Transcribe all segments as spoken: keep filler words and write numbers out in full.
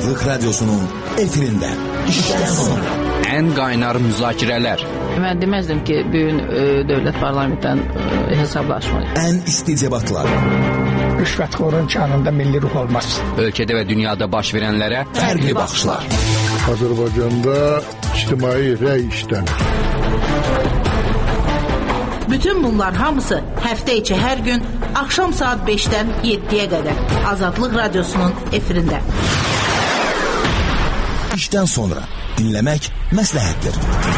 Azadlık Radyosu'nun efirinde. İşten sonra. En kaynar müzakirələr. Mən deməzdim ki, bugün e, dövlət parlamentdən e, hesablaşmalı. En isticebatlar. Rüşvətxorun kanında milli ruh olmaz. Ölkədə və dünyada baş verənlərə Fərqli baxışlar. Azərbaycanda ictimai rəy işlənir. Bütün bunlar hamısı həftə içi hər gün axşam saat beşdən yeddiyə qədər Azadlıq Radyosu'nun efirində. İşten sonra dinlemek məsləhətdir.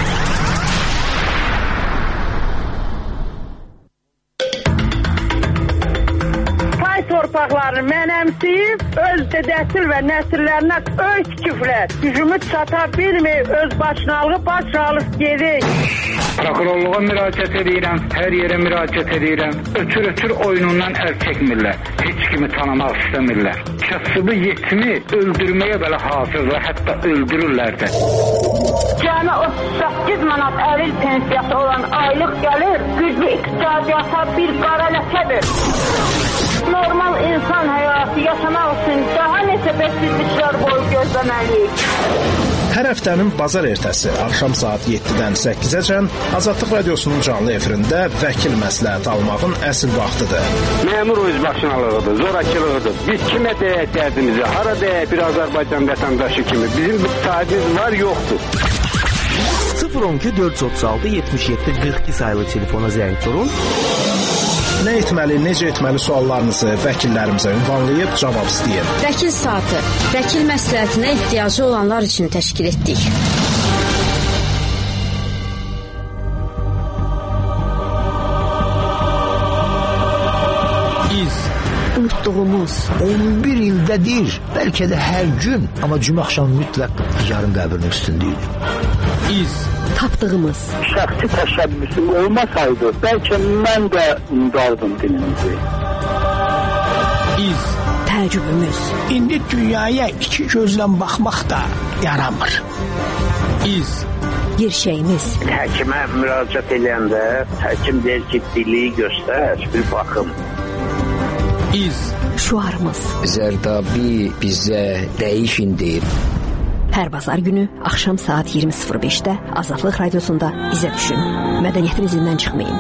Torpaqlarını mənəmsiyib, öz dədəsil və nəsillərinə öz küflər, gücümü çata bilməyib, öz başınalığı başralıq gedik. Prokurorluğa müraciət edirəm, hər yerə müraciət edirəm. Ötür-ötür oyunundan əl çəkmirlər, heç kimi tanımaq istəmirlər. Kasıbı yetimi öldürməyə belə hazırlar, hətta öldürürlər də. Cəmi otuz səkkiz manat əril pensiyası olan aylıq gəlir, güclü iqtisadiyyata bir qara ləkədir. Normal insan həyatı yaşamaq üçün daha neçə bəksizliklər boyu gözləməliyik. Hər həftənin bazar ertəsi axşam saat yeddidən səkkizəcən Azadlıq Radyosu'nun canlı efirində vəkil məsləhət almağın əsl vaxtıdır. Məmur özbaşınalığıdır, zorakılığıdır. Biz kimə deyək dərdimizi, hara deyək bir Azərbaycan vətəndaşı kimi. Bizim bir sahibimiz var, yoxdur. sıfır on iki dörd yüz otuz altı yetmiş yeddi qırx iki sayılı telefona zəng vurun. Nə etməli, necə etməli suallarınızı vəkillərimizə ünvanlayıb cavab istəyin. Vəkil saatı, vəkil məsləhətinə ehtiyacı olanlar üçün təşkil etdik. İz. Unutduğumuz. on bir ildədir, bəlkə də hər gün, amma cümə axşamı mütləq yarın qəbrinin üstündəyik. İz. Tapdığımız. Şəxsi təşəbbüsüm olmasaydı, bəlkə mən də unudardım dilimizi. İz. Təəccübümüz. İndi dünyaya iki gözlə baxmaq da yaramır. İz. Gerçəyimiz. Həkimə müraciət edəndə, həkim deyir ki, dili göstər, bir baxım. İz. Şuarımız. Zərdabi bizə dəyişin deyir. Hər bazar günü axşam saat iyirmi sıfır beşdə Azadlıq Radiosunda izə düşün. Mədəniyyətin izindən çıxmayın.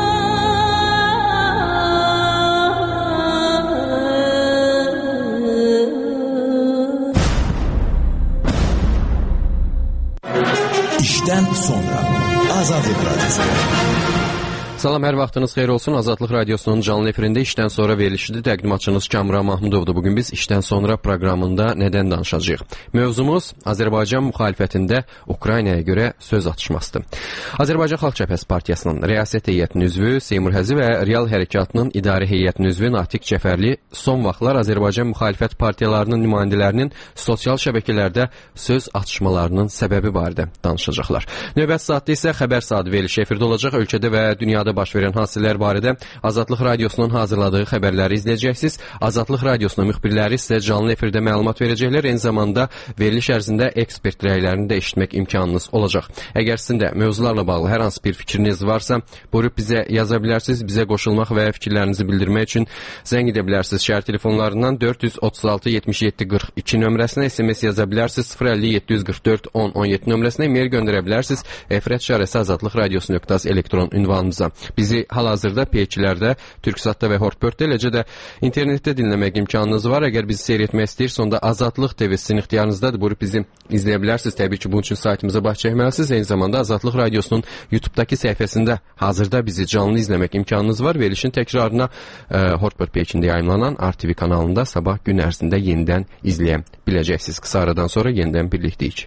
İşten sonra Azadlıq Radyosu. Salam, hər vaxtınız xeyir olsun. Azadlıq Radyosu'nun canlı efirində işdən sonra verilişidir. Təqdimatçınız Kamran Mahmudovdur. Bugün biz işdən sonra proqramında nədən danışacağıq? Mövzumuz Azərbaycan müxalifətində Ukraynaya görə söz atışmasıdır. Azərbaycan Xalq Cəbhəsi Partiyasının rəyasət heyətinin üzvü, Seymur Həzi və Real Hərəkatının idarə heyətinin üzvü Natiq Cəfərli son vaxtlar Azərbaycan müxalifət partiyalarının nümayəndələrinin sosial şəbəkələrdə söz atışmalarının səbəbi barədə danışacaqlar. Növbəti saatda isə xəbər saatı verilişi efirdə olacaq. Ölkədə və dünyada baş verən hadisələr barədə Azadlıq Radyosu'nun hazırladığı xəbərləri izləyəcəksiniz. Azadlıq Radyosu'nun müxbirləri sizə canlı efirdə məlumat verəcəklər. Eyni zamanda veriliş ərzində ekspert rəylərini də eşitmək imkanınız olacaq. Əgər sizin də mövzularla bağlı hər hansı bir fikriniz varsa, buyurub bizə yaza bilərsiniz. Bizə qoşulmaq və fikirlərinizi bildirmək üçün zəng edə bilərsiniz. Şəhər telefonlarından dörd yüz otuz altı yetmiş yeddi qırx iki nömrəsinə S M S yaza bilərsiniz. sıfır əlli yeddi yüz qırx dörd on on yeddi nömrəsinə e-mail göndərə bilərsiniz. Efrət şarəsi Azadlıq Radyosu nöqtə az elektron ünvanımıza. Bizi hal-hazırda P ikilərdə, Türksatda və Hortbörtdə, eləcə də internetdə dinləmək imkanınız var. Əgər bizi seyr etmək istəyirsə, onda Azadlıq T V sizin ixtiyarınızdadır. Buyurub bizi izləyə bilərsiniz. Təbii ki, bunun üçün saytımıza baş çəkməlisiniz. Eyni zamanda Azadlıq Radyosu'nun YouTube'dakı səhifəsində hazırda bizi canlı izləmək imkanınız var. Verilişin təkrarına e, Hortbört P ikində yayımlanan R T V kanalında sabah gün ərzində yenidən izləyə biləcəksiniz. Qısa aradan sonra yenidən birlikdəyik.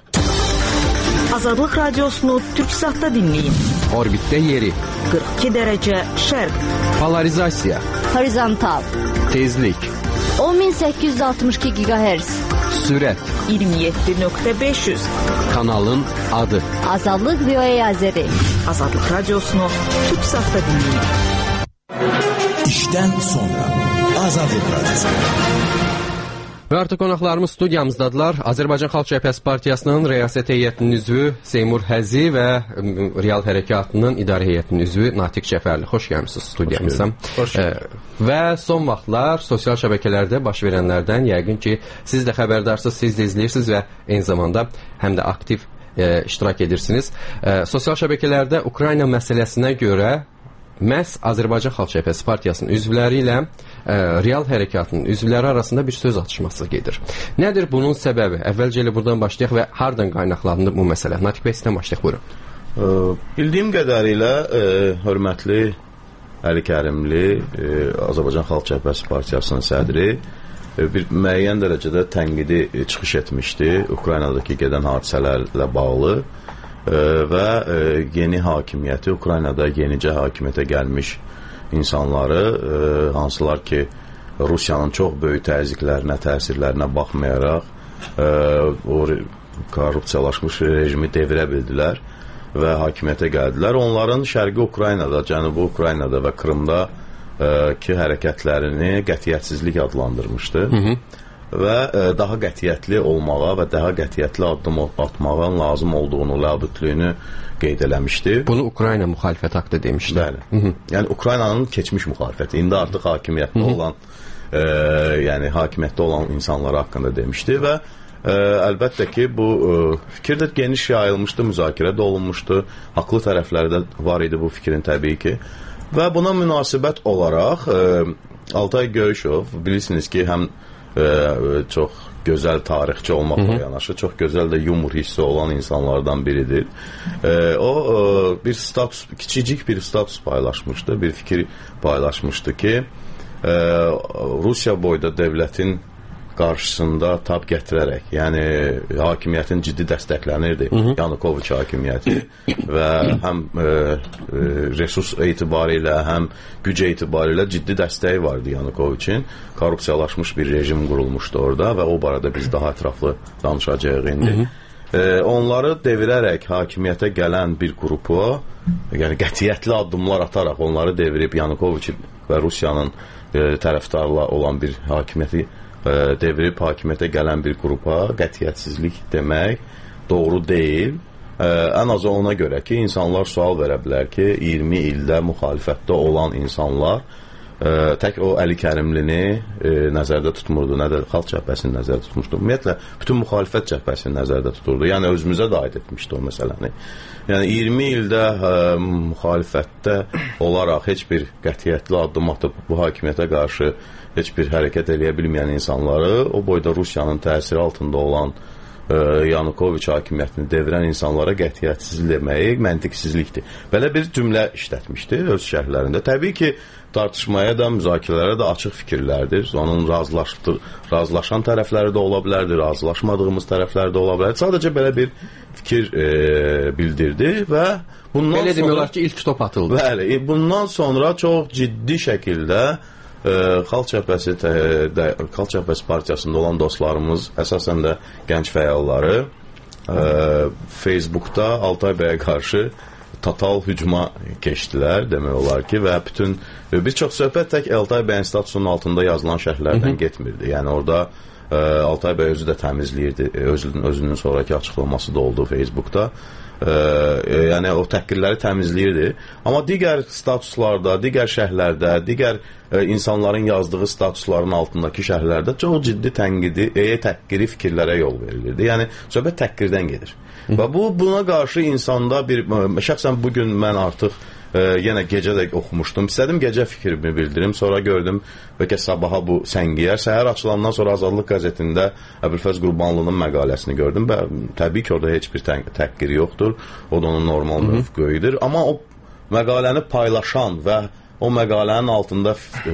Azadlıq Radiosunu Türksatda dinləyin. Orbitdə yeri. qırx iki dərəcə şərq. Polarizasiya. Horizontal. Tezlik. on min səkkiz yüz altmış iki gigahertz. Sürət. iyirmi yeddi nöqtə beş yüz. Kanalın adı. Azadlıq V O A Azəri. Azadlıq Radiosunu Türksatda dinləyin. İşten sonra Azadlıq Radyosu. Və artıq qonaqlarımız studiyamızdadılar. Azərbaycan Xalq Cəbhəsi Partiyasının rəyasət heyətinin üzvü Seymur Həzi və Real Hərəkatının idarə heyətinin üzvü Natiq Cəfərli. Xoş gəlmisiniz studiyamıza. Xoş e, və son vaxtlar sosial şəbəkələrdə baş verənlərdən yəqin ki, siz də xəbərdarsınız, siz də izləyirsiniz və eyni zamanda həm də aktiv e, iştirak edirsiniz. E, sosial şəbəkələrdə Ukrayna məsələsinə görə məhz Azərbaycan Xalq Cəbhəsi Partiyasının üzvləri ilə ə, Real Hərəkatının üzvləri arasında bir söz atışması gedir. Nədir bunun səbəbi? Əvvəlcə elə buradan başlayaq və hardan qaynaqlandı bu məsələ? Natiq bəy, sizdən başlayaq, buyurun. Ə, bildiyim qədərilə ə, hörmətli Əli Kərimli, ə, Azərbaycan Xalq Cəbhəsi Partiyasının sədri ə, bir müəyyən dərəcədə tənqidi çıxış etmişdi Ukraynadakı gedən hadisələrlə bağlı. Və e, yeni hakimiyyəti, Ukraynada yenicə hakimiyyətə gəlmiş insanları, e, hansılar ki, Rusiyanın çox böyük təzyiqlərinə, təsirlərinə baxmayaraq e, o korrupsiyalaşmış rejimi devirə bildilər və hakimiyyətə gəldilər. Onların Şərqi Ukraynada, Cənubi Ukraynada və Krımda e, ki, hərəkətlərini qətiyyətsizlik adlandırmışdı. Hı hı. Və e, daha qətiyyətli olmağa və daha qətiyyətli addım atmağın lazım olduğunu, labüdlüyünü qeyd eləmişdi. Bunu Ukrayna müxalifət haqqında demişdi. Bəli. Hı -hı. Yəni Ukraynanın keçmiş müxalifəti, indi artıq hakimiyyətdə olan, e, yəni hakimiyyətdə olan insanlar haqqında demişdi və e, əlbəttə ki, bu e, fikir də geniş yayılmışdı, müzakirə də olunmuşdu. Haqlı tərəfləri də var idi bu fikrin təbii ki. Və buna münasibət olaraq e, Altay Göyüşov, bilirsiniz ki, həm Ee, çox gözəl tarixçi olmaqla yanaşı, çox gözəl də yumor hissi olan insanlardan biridir. Ee, o e, bir status, kiçicik bir status paylaşmışdı, bir fikir paylaşmışdı ki, e, Rusiya boyda devlətin qarşısında tab gətirərək, yəni hakimiyyətin ciddi dəstəklənirdi, Yanukoviç hakimiyyəti və həm e, e, resurs etibarilə, həm güc etibarilə ciddi dəstəyi vardı Yanukoviçin. Korrupsiyalaşmış bir rejim qurulmuşdu orada və o barədə biz daha ətraflı danışacağıq indi. E, onları devirərək hakimiyyətə gələn bir qrupu, yəni qətiyyətli addımlar ataraq onları devirib Yanukoviç və Rusiyanın e, tərəfdarla olan bir hakimiyyəti devirib hakimiyyətə gələn bir qrupa qətiyyətsizlik demək doğru deyil. Ən azı ona görə ki, insanlar sual verə bilər ki, iyirmi ildə müxalifətdə olan insanlar tək o Əli Kərimlini e, nəzərdə tutmurdu, nə də Xalq Cəbhəsini nəzərdə tutmuşdu. Ümumiyyətlə, bütün müxalifət cəbhəsini nəzərdə tuturdu. Yəni, özümüzə də aid etmişdi o məsələni. Yəni, iyirmi ildə ə, müxalifətdə olaraq heç bir qətiyyətli addım atıb bu hakimiyyətə qarşı heç bir hərəkət eləyə bilməyən insanları, o boyda Rusiyanın təsiri altında olan ə, Yanukoviç hakimiyyətini devirən insanlara qətiyyətsiz deməyi məntiqsizlikdir. Belə bir cümlə işlətmişdi öz şərhlərində. Təbii ki, tartışmaya da, müzakirələrə də açıq fikirlərdir. Onun razılaşan tərəfləri də ola bilərdir, razılaşmadığımız tərəfləri də ola bilərdir. Sadəcə belə bir fikir e, bildirdi və bundan belə sonra... demiyorlar ki, ilk top atıldı. Bəli, bundan sonra çox ciddi şəkildə e, Xalq Cəbhəsi, də, Xalq Cəbhəsi partiyasında olan dostlarımız, əsasən də gənc fəalları e, Facebookda Altay bəyə qarşı total hücuma keçdilər, demək olar ki, və bütün bir çox söhbət tək Altay bəyin statusunun altında yazılan şərhlərdən getmirdi. Yəni orada ə, Altay bəy özü də təmizləyirdi, özünün, özünün sonraki açıqlaması da oldu Facebookda. Ə, yəni o təhqirləri təmizləyirdi. Amma digər statuslarda, digər şərhlərdə, digər ə, insanların yazdığı statusların altındakı şərhlərdə çox ciddi tənqidi, e, təhqiri fikirlərə yol verilirdi. Yəni söhbət təhqirdən gedir. Və bu, buna qarşı insanda bir, şəxsən bugün mən artıq e, yenə gecə də oxumuşdum. İstədim gecə fikrimi bildirim, sonra gördüm bəlkə sabaha bu səngiyər. Səhər açılandan sonra Azadlıq qəzetində Əbülfəz Qurbanlının məqaləsini gördüm və təbii ki, orada heç bir təhqir yoxdur. O da onun normal mövqeyidir. Amma o məqaləni paylaşan və o məqalənin altında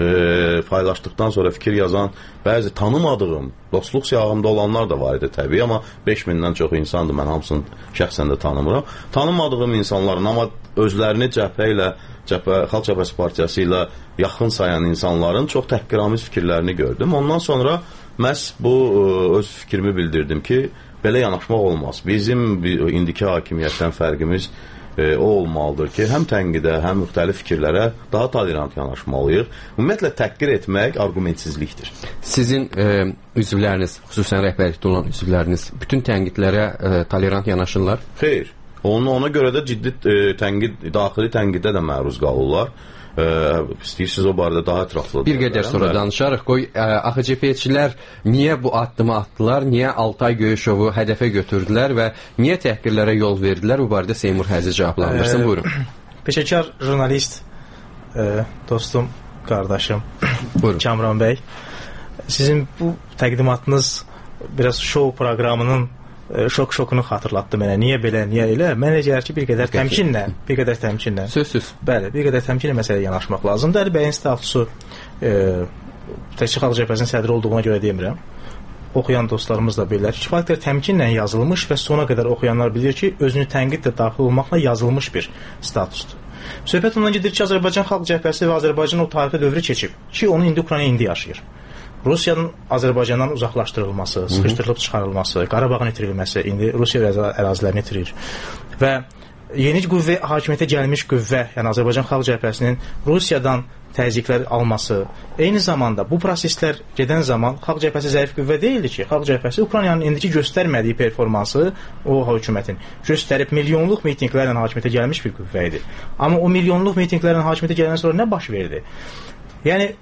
e, paylaşdıqdan sonra fikir yazan bəzi tanımadığım, dostluq siyahımda olanlar da var idi təbii, amma beş mindən çox insandır, mən hamısını şəxsən də tanımıram. Tanımadığım insanların, amma özlərini cəbhə ilə, cəbhə, Xalq Cəbhəsi Partiyası ilə yaxın sayan insanların çox təhqiramiz fikirlərini gördüm. Ondan sonra məhz bu öz fikrimi bildirdim ki, belə yanaşmaq olmaz. Bizim indiki hakimiyyətdən fərqimiz e, o olmalıdır ki, həm tənqidə, həm müxtəlif fikirlərə daha tolerant yanaşmalıyıq. Ümumiyyətlə təhqir etmək argumentsizlikdir. Sizin e, üzvləriniz, xüsusən rəhbərlikdə olan üzvləriniz bütün tənqidlərə e, tolerant yanaşırlar? Xeyr. Onun ona görə də ciddi e, tənqid, daxili tənqidə də məruz qalırlar. Ə, istəyirsiniz o barədə daha ətraflı. Bir qədər sonra danışarıq. Qoy, A X C P-çilər niyə bu addımı atdılar, niyə Altay Göyüşovu hədəfə götürdülər və niyə təhqirlərə yol verdilər? Bu barədə Seymur Həzi cavablandırsın. Buyurun. Peşəkar jurnalist, ə, dostum, qardaşım Kamran bəy, sizin bu təqdimatınız biraz şou proqramının şok-şokunu xatırlatdı mənə. Niyə belə, niyə elə? Mənə gəlir ki, bir qədər təmkinlə, bir qədər təmkinlə. Söz-söz. Bəli, bir qədər təmkinlə məsələyə yanaşmaq lazımdır. Əli bəyin statusu e, təkcə Xalq Cəbhəsinin sədri olduğuna görə demirəm. Oxuyan dostlarımız da bilirlər ki, kifayət qədər təmkinlə yazılmış və sona qədər oxuyanlar bilir ki, özünü tənqidlə daxil olmaqla yazılmış bir statusdur. Söhbət ondan gedir ki, Azərbaycan Xalq Cəbhəsi və Azərbaycan o tarixi dövrü keçib ki, onu indi Ukrayna indi yaşayır. Rusiyanın Azərbaycandan uzaqlaşdırılması, sıxışdırılıb çıxarılması, Qarabağın itirilməsi, indi Rusiya ərazilərini itirir. Və yeni qüvvə, hakimiyyətə gəlmiş qüvvə, yəni Azərbaycan Xalq Cəbhəsinin Rusiyadan təzyiqlər alması, eyni zamanda bu proseslər gedən zaman Xalq Cəbhəsi zəif qüvvə deyildi ki, Xalq Cəbhəsi Ukraynanın indiki göstərmədiyi performansı o hökumətin göstərib milyonluq mitinqlərlə hakimiyyətə gəlmiş bir qüvvə idi. Amma o milyonluq mitinqlərlə hakimiyyətə gələndən sonra nə baş verdi? Yəni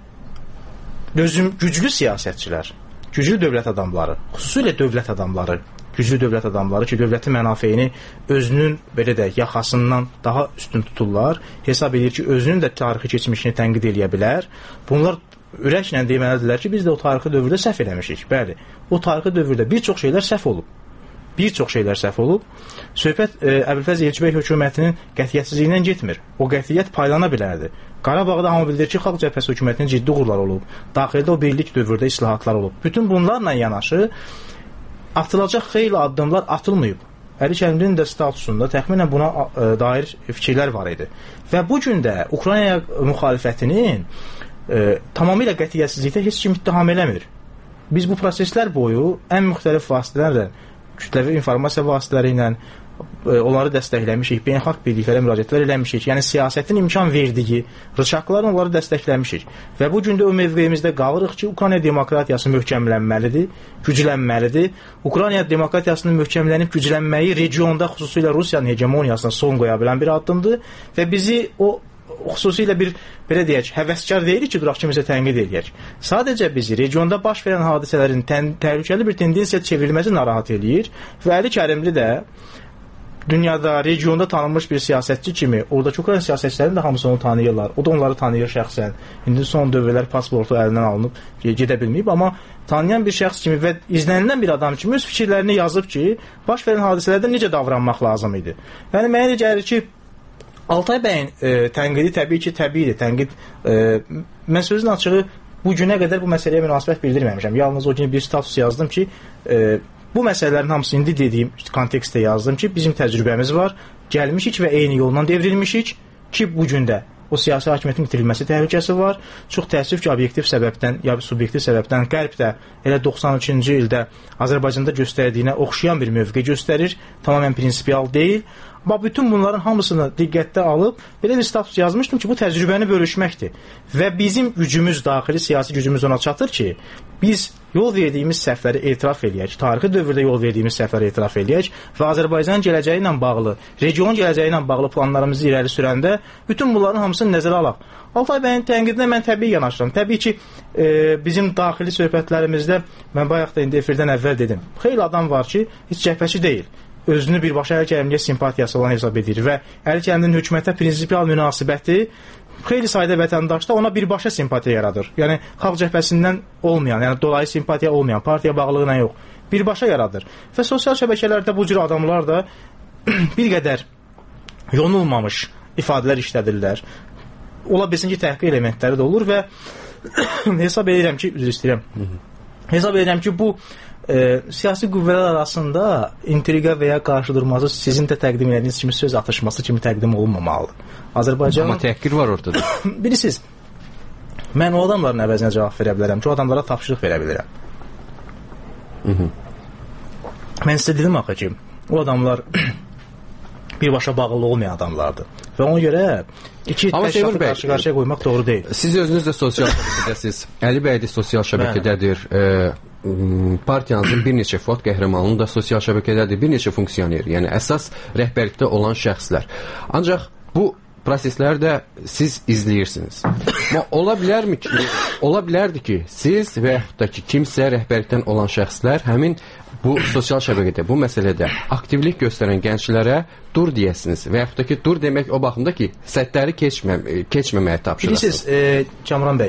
Gözüm, güclü siyasətçilər, güclü dövlət adamları, xüsusilə dövlət adamları, güclü dövlət adamları ki, dövlətin mənafeyini özünün belə də yaxasından daha üstün tuturlar, hesab edir ki, özünün də tarixi keçmişini tənqid eləyə bilər. Bunlar ürəklə deməlidirlər ki, biz də o tarixi dövrdə səhv eləmişik. Bəli, o tarixi dövrdə bir çox şeylər səhv olub. Bir çox şeylər səhv olub. Söhbət e, Əbülfəz Elçibəy hökumətinin qətiyyətsizliyindən getmir. O qətiyyət paylana bilərdi. Qarabağda hamı bilir ki, Xalq Cəbhəsi hökumətinin ciddi uğurlar olub. Daxildə o birlik dövrdə islahatlar olub. Bütün bunlarla yanaşı atılacaq xeyli addımlar atılmayıb. Əli Kərimlinin də statusunda təxminən buna e, dair fikirlər var idi. Və bu gün də Ukrayna müxalifətinin e, tamamilə qətiyyətsizlikdə heç kim ittiham eləmir. Biz bu proseslər boyu ən müxtəlif vasitələrlə, kütləvi informasiya vasitələri ilə e, onları dəstəkləmişik, beynəlxalq birliklərə müraciətlər eləmişik. Yəni siyasətin imkan verdiyi rıçaqlarla onları dəstəkləmişik. Və bu gün də o mövqeyimizdə qalırıq ki, Ukrayna demokratiyası möhkəmlənməlidir, güclənməlidir. Ukrayna demokratiyasının möhkəmlənib güclənməyi regionda, xüsusilə Rusiyanın hegemoniyasına son qoya bilən bir addımdır və bizi o xüsusilə bir, belə deyək, həvəskar deyilik ki, duraq kimisə tənqid eləyək. Sadəcə bizi regionda baş verən hadisələrin tən, təhlükəli bir tendensiya çevrilməsi narahat eləyir və Əli Kərimli də dünyada, regionda tanınmış bir siyasətçi kimi, oradakı Ukrayna siyasətçilərin də hamısı onu tanıyırlar. O da onları tanıyır şəxsən. İndi son dövrlər pasportu əlindən alınıb, gedə bilməyib, amma tanıyan bir şəxs kimi və izlənilən bir adam kimi öz fikirlərini yazıb ki, baş verən hadisələrdə necə davranmaq lazım idi. Yəni, mənə gəlir ki, Altay bəyin e, tənqidi təbii ki, təbiidir. Tənqid, e, mən sözün açığı bu günə qədər bu məsələyə münasibət bildirməmişəm. Yalnız o gün bir status yazdım ki, e, bu məsələlərin hamısı indi dediyim kontekstdə yazdım ki, bizim təcrübəmiz var, gəlmişik və eyni yoldan devrilmişik ki, bu gün də o siyasi hakimiyyətin itirilməsi təhlükəsi var. Çox təəssüf ki, obyektiv səbəbdən, ya subyektiv səbəbdən Qərb də elə doxsan üçüncü ildə Azərbaycanda göstərdiyinə oxşayan bir mövqe göstərir. Tamamilə prinsipial deyil. Amma bütün bunların hamısını diqqətdə alıb belə bir status yazmışdım ki, bu təcrübəni bölüşməkdir. Və bizim gücümüz, daxili siyasi gücümüz ona çatır ki, biz yol verdiyimiz səhvləri etiraf eləyək, tarixi dövrdə yol verdiyimiz səhvləri etiraf eləyək və Azərbaycanın gələcəyi ilə bağlı, regionun gələcəyi ilə bağlı planlarımızı irəli sürəndə bütün bunların hamısını nəzərə alaq. Altay bəyin tənqidinə mən təbii yanaşıram. Təbii ki, e, bizim daxili söhbətlərimizdə, mən bayaq da indi efirdən əvvəl dedim, xeyli adam var ki, heç cəhbəçi deyil. Özünü birbaşa Əli Kərimliyə simpatiyası olan hesab edir və Əli Kərimlinin hökumətə prinsipial münasibəti xeyli sayda vətəndaşda ona birbaşa simpatiya yaradır. Yəni, Xalq Cəbhəsindən olmayan, yəni dolayı simpatiya olmayan, partiya bağlılığına yox, birbaşa yaradır. Və sosial şəbəkələrdə bu cür adamlar da bir qədər yonulmamış ifadələr işlədirlər. Ola bilsin ki, təhqiq elementləri də olur və hesab edirəm ki, üzr istəyirəm, hesab edirəm ki, bu E, siyasi qüvvələr arasında intriqa və ya qarşıdurması sizin də təqdim edədiyiniz kimi söz atışması kimi təqdim olunmamalıdır. Azərbaycan... Amma təhqir var ortada. Bilirsiniz, mən o adamların əvəzinə cavab verə bilərəm ki, o adamlara tapşırıq verə bilirəm. Hı -hı. Mən sizə dedim axı ki, o adamlar birbaşa bağlı olmayan adamlardır. Və ona görə iki təşkilatı qarşı-qarşıya qoymaq doğru deyil. Siz özünüz də sosial şəbəkədəsiniz. Əli bəy də sosial şəbəkədədir. E, partiyanızın bir neçə fot qəhrəmanının da sosial şəbəkədədir. Bir neçə funksioner, yəni əsas rəhbərlikdə olan şəxslər. Ancaq bu prosesləri də siz izləyirsiniz. Amma ola bilərmi ki, ola bilərdi ki, siz və yaxud da ki, kimsə rəhbərlikdən olan şəxslər həmin bu sosial şəbəkədə, bu məsələdə aktivlik göstərən gənclərə dur deyəsiniz və yaxud da ki, dur demək o baxımda ki, səddləri keçmə, keçməməyə tapşırasınız. Bilirsiniz, e, Kamran bəy,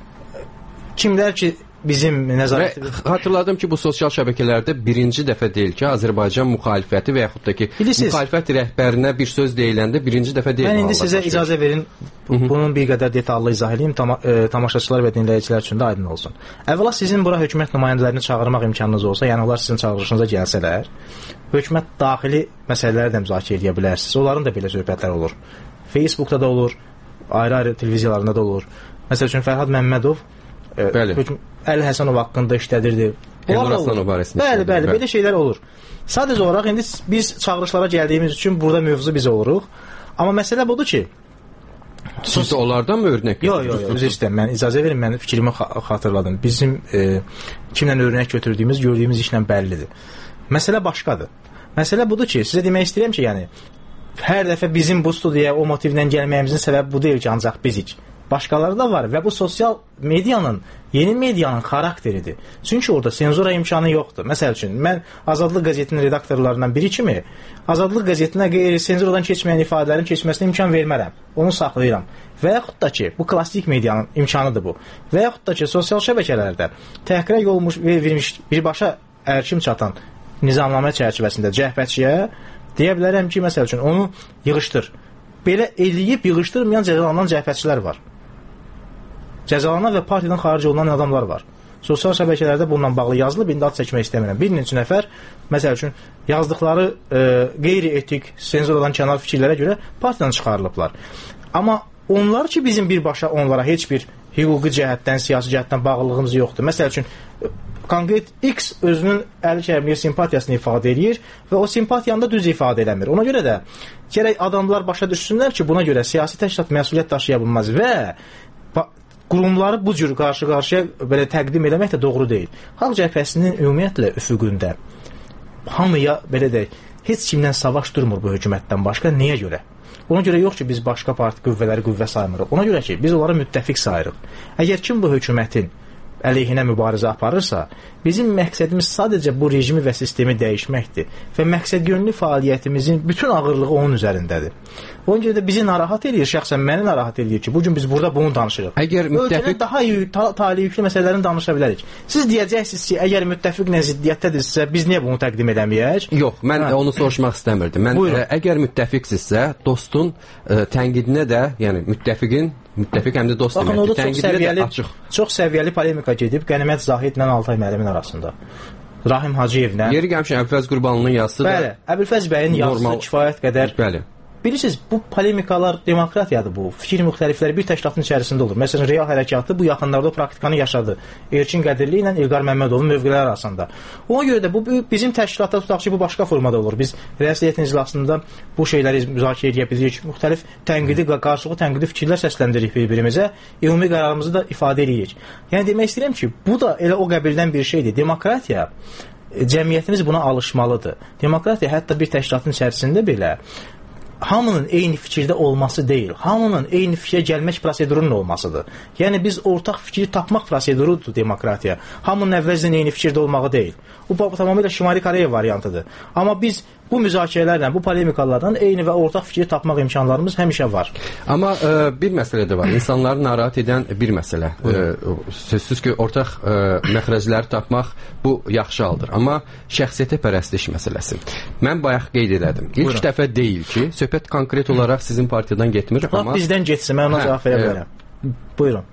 kimlər ki, bizim nəzarətimiz... Hatırladım ki, bu sosial şəbəkələrdə birinci dəfə deyil ki, Azərbaycan müxalifəti və yaxud da ki, bilirsiniz, müxalifət rəhbərinə bir söz deyiləndə birinci dəfə deyil. Mən indi sizə başlayır. icazə verin, bunun bir qədər detallı izah edeyim, tam, e, tamaşaçılar və dinləyicilər üçün də aydın olsun. Əvvəla sizin bura hökumət nümayəndələrini çağırmaq imkanınız olsa, yəni onlar sizin çağırışınıza gəlsələr, hökumət daxili məsələləri də müzakirə edə bilərsiniz. Onların da belə söhbətlər olur. Facebookda da olur, ayrı-ayrı televiziyalarında da olur. Məsəl üçün, Fərhad Məmmədov Bəli. Əli Həsənov haqqında işlədirdi. Elnur Aslanov barəsində. Bəli, bəli, belə şeylər olur. Sadəcə olaraq indi biz çağırışlara gəldiyimiz üçün burada mövzu biz oluruq. Amma məsələ budur ki, siz onlardan mı örnək? Yox, yox, yox, üzr istəyirəm. Mən icazə verin, mən fikrimi xatırladım. Bizim e, kimlə örnək götürdüyümüz, gördüyümüz işlə bəllidir. Məsələ başqadır. Məsələ budur ki, sizə demək istəyirəm ki, yəni hər dəfə bizim bu studiyaya o motivlə gəlməyimizin səbəbi bu deyil ki, ancaq bizik. Başqaları da var və bu sosial medianın, yeni medianın xarakteridir. Çünki orada senzura imkanı yoxdur. Məsəl üçün, mən Azadlıq qəzetinin redaktorlarından biri kimi Azadlıq qəzetinə qeyri-senzuradan keçməyən ifadələrin keçməsinə imkan vermərəm. Onu saxlayıram. Və yaxud da ki, bu klassik medianın imkanıdır bu. Və yaxud da ki, sosial şəbəkələrdə təhqirə yolmuş və verilmiş birbaşa ərkim çatan nizamnamə çərçivəsində cəhbətçiyə deyə bilərəm ki, məsəl üçün, onu yığışdır. Belə eləyib yığışdırmayan cəzalanan cəhbətçilər var. Cəzalanan və partiyadan xaric olunan adamlar var. Sosial şəbəkələrdə bununla bağlı yazılıb, indi ad çəkmək istəmirəm. Bir neçə nəfər, məsəl üçün, yazdıqları e, qeyri-etik, senzuradan kənar fikirlərə görə partiyadan çıxarılıblar. Amma onlar ki, bizim birbaşa onlara heç bir hüquqi cəhətdən, siyasi cəhətdən bağlılığımız yoxdur. Məsəl üçün, konkret X özünün əli kərimliyə simpatiyasını ifadə edir və o simpatiyanı da düz ifadə eləmir. Ona görə də gərək adamlar başa düşsünlər ki, buna görə siyasi təşkilat məsuliyyət daşıya bilməz və qurumları bu cür qarşı-qarşıya belə təqdim eləmək də doğru deyil. Xalq cəbhəsinin ümumiyyətlə üfüqündə hamıya belə deyək, heç kimdən savaş durmur bu hökumətdən başqa. Niyə görə? Ona görə yox ki, biz başqa parti qüvvələri qüvvə saymırıq. Ona görə ki, biz onları müttəfiq sayırıq. Əgər kim bu hökumətin əleyhinə mübarizə aparırsa, bizim məqsədimiz sadəcə bu rejimi və sistemi dəyişməkdir və məqsədyönlü fəaliyyətimizin bütün ağırlığı onun üzərindədir. Ona görə də bizi narahat edir, şəxsən məni narahat edir ki, bugün biz burada bunu danışırıq. Əgər müttəfiq... Ölkədə daha ta tali yüklü məsələlərini danışa bilərik. Siz deyəcəksiniz ki, əgər müttəfiqlə ziddiyyətdədirsə, biz niyə bunu təqdim edəməyək? Yox, mən hə. onu soruşmaq istəmirdim. Mən ə, əgər müttəfiqsizsə, dostun ə, tənqidinə də, yəni müttəfiqin müttəfiq həm də dost deməkdir. Tənqidinə də açıq. Çox səviyyəli polemika gedib Qənimət Zahidlə Altay müəllimin arasında. Rahim Hacıyevlə. Yeri gəlmişəm Əbülfəz Qurbanlının yazısı da. Bəli, Əbülfəz bəyin yazısı kifayət qədər. Bəli. Bilirsiniz, bu polemikalar demokratiyadır bu. Fikir müxtəlifləri bir təşkilatın içərisində olur. Məsələn, Real Hərəkatı bu yaxınlarda praktikanı yaşadı. Elçin Qədirli ilə İlqar Məmmədovun mövqeləri arasında. Ona görə də bu bizim təşkilatda tutaq ki, bu başqa formada olur. Biz rəsmiyyət iclasında bu şeyləri müzakirə edə bilirik. Müxtəlif tənqidi, qarşılıqlı tənqidi fikirlər səsləndiririk bir-birimizə. Ümumi qərarımızı da ifadə edirik. Yəni demək istəyirəm ki, bu da elə o qəbildən bir şeydir. Demokratiya cəmiyyətimiz buna alışmalıdır. Demokratiya hətta bir təşkilatın içərisində belə hamının eyni fikirdə olması deyil, hamının eyni fikrə gəlmək prosedurunun olmasıdır. Yəni biz ortaq fikri tapmaq prosedurudur demokratiya. Hamının əvvəlcədən eyni fikirdə olmağı deyil. Bu tamamilə Şimali Koreya variantıdır. Amma biz bu müzakirələrlə, bu polemikalardan eyni və ortaq fikri tapmaq imkanlarımız həmişə var. Amma ə, bir məsələ də var. İnsanları narahat edən bir məsələ. Ə, sözsüz ki, ortaq ə, məxrəcləri tapmaq bu yaxşı haldır. Amma şəxsiyyətə pərəstiş məsələsi. Mən bayaq qeyd elədim. İlk Buyurun. dəfə deyil ki, söhbət konkret olaraq sizin partiyadan getmir. Bax, amma bizdən getsin, mən ona hə, cavab verə bilərəm. Buyurun.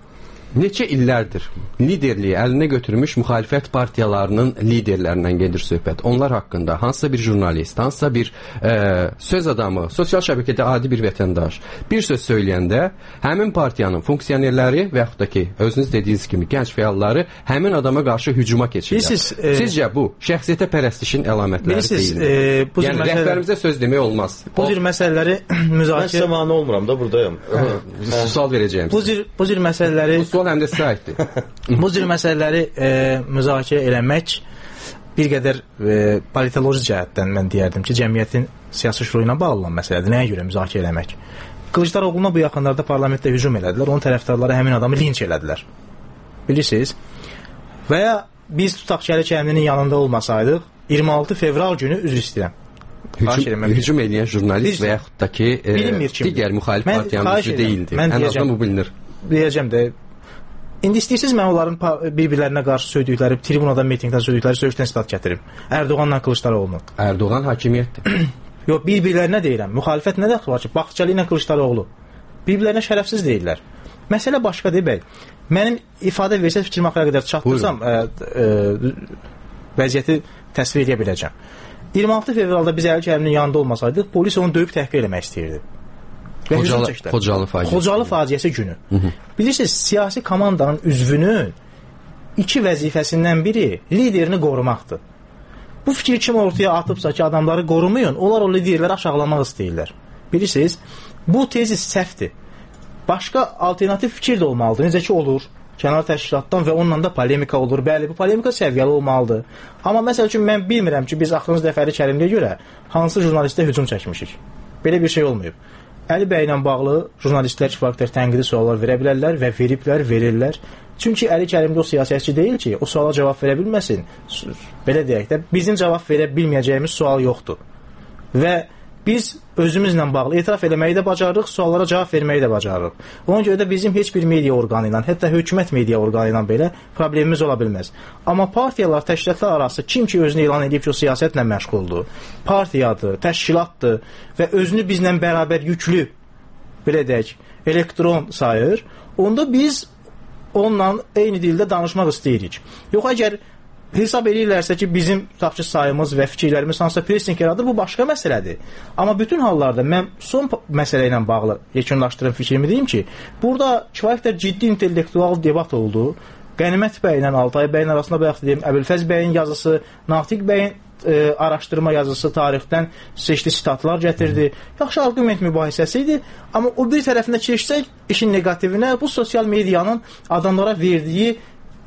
neçə illərdir liderliyi əlinə götürmüş müxalifət partiyalarının liderlərindən gedir söhbət. Onlar haqqında hansısa bir jurnalist, hansısa bir e, söz adamı, sosial şəbəkədə adi bir vətəndaş bir söz söyləyəndə həmin partiyanın funksionerləri və yaxud da ki, özünüz dediyiniz kimi gənc fəalları həmin adama qarşı hücuma keçirlər. E, Sizcə bu şəxsiyyətə pərəstişin əlamətləri deyilmi? E, yəni məsələ... rəhbərimizə söz demək olmaz. Bu cür məsələləri müzakirə... Mən zamanı olmuram da buradayım. Sual verəcəyim. Bu cür, bu cür məsələləri... Bu sual həm də sizə aiddir. Bu cür məsələləri e, müzakirə eləmək bir qədər e, politoloji cəhətdən mən deyərdim ki, cəmiyyətin siyasi şüuru ilə bağlı olan məsələdir. Nəyə görə müzakirə eləmək? Kılıçdaroğlu'na bu yaxınlarda parlamentdə hücum elədilər. Onun tərəfdarları həmin adamı linç elədilər. Bilirsiniz? Və ya biz tutaq ki, Əli Kərimlinin yanında olmasaydıq, iyirmi altı fevral günü üzr istəyirəm. Hücum, hücum edən jurnalist və yaxud da ki, e, digər müxalif partiyanın üzvü deyildi. Mən ən azından bu bilinir. Deyəcəm də, indi istəyirsiniz mən onların bir-birlərinə qarşı söydükləri, tribunada, mitingdən söydükləri söyüşdən sitat gətirim. Ərdoğanla Kılıçdaroğlu. Ərdoğan hakimiyyətdir. Yox, bir-birlərinə deyirəm. Müxalifət nə dəxli var ki? Baxçalı ilə Kılıçdaroğlu. Bir-birlərinə şərəfsiz deyirlər. Məsələ başqadır bəy. Mənim ifadə versə fikrim axıra qədər çatdırsam, ə, ə, vəziyyəti təsvir edə biləcəm. iyirmi altı fevralda biz Əli Kərimlinin yanında olmasaydıq, polis onu döyüb təhqir eləmək istəyirdi. Xocalı, Xocalı faciəsi. Xocalı faciəsi günü. Hı -hı. Bilirsiniz, siyasi komandanın üzvünün iki vəzifəsindən biri liderini qorumaqdır. Bu fikir kim ortaya atıbsa ki, adamları qorumayın, onlar o liderləri aşağılamaq istəyirlər. Bilirsiniz, bu tezis səhvdir. Başqa alternativ fikir də olmalıdır. Necə ki olur, kənar təşkilatdan və onunla da polemika olur. Bəli, bu polemika səviyyəli olmalıdır. Amma məsəl üçün mən bilmirəm ki, biz axırıncı dəfə Əli Kərimliyə görə hansı jurnalistə hücum çəkmişik. Belə bir şey olmayıb. Əli bəy ilə bağlı jurnalistlər kifayət tənqidi suallar verə bilərlər və veriblər, verirlər. Çünki Əli Kərimli o siyasətçi deyil ki, o suala cavab verə bilməsin. Belə deyək də, bizim cavab verə bilməyəcəyimiz sual yoxdur. Və biz özümüzlə bağlı etiraf eləməyi də bacarırıq, suallara cavab verməyi də bacarırıq. Ona görə də bizim heç bir media orqanı ilə, hətta hökumət media orqanı ilə belə problemimiz ola bilməz. Amma partiyalar, təşkilatlar arası kim ki özünü elan edib ki, o siyasətlə məşğuldur, partiyadır, təşkilatdır və özünü bizlə bərabər yüklü, belə deyək, elektron sayır, onda biz onunla eyni dildə danışmaq istəyirik. Yox, əgər hesab edirlərsə ki, bizim tutaq ki, sayımız və fikirlərimiz hansısa pressing yaradır, bu başqa məsələdir. Amma bütün hallarda mən son məsələ ilə bağlı yekunlaşdırım fikrimi deyim ki, burada kifayət ciddi intellektual debat oldu. Qənimət bəy ilə Altay bəyin arasında bayaq deyim, Əbülfəz bəyin yazısı, Natiq bəyin e, araşdırma yazısı tarixdən seçdi sitatlar gətirdi. Yaxşı arqument mübahisəsi idi. Amma o bir tərəfində keçsək, işin negativinə bu sosial medianın adamlara verdiyi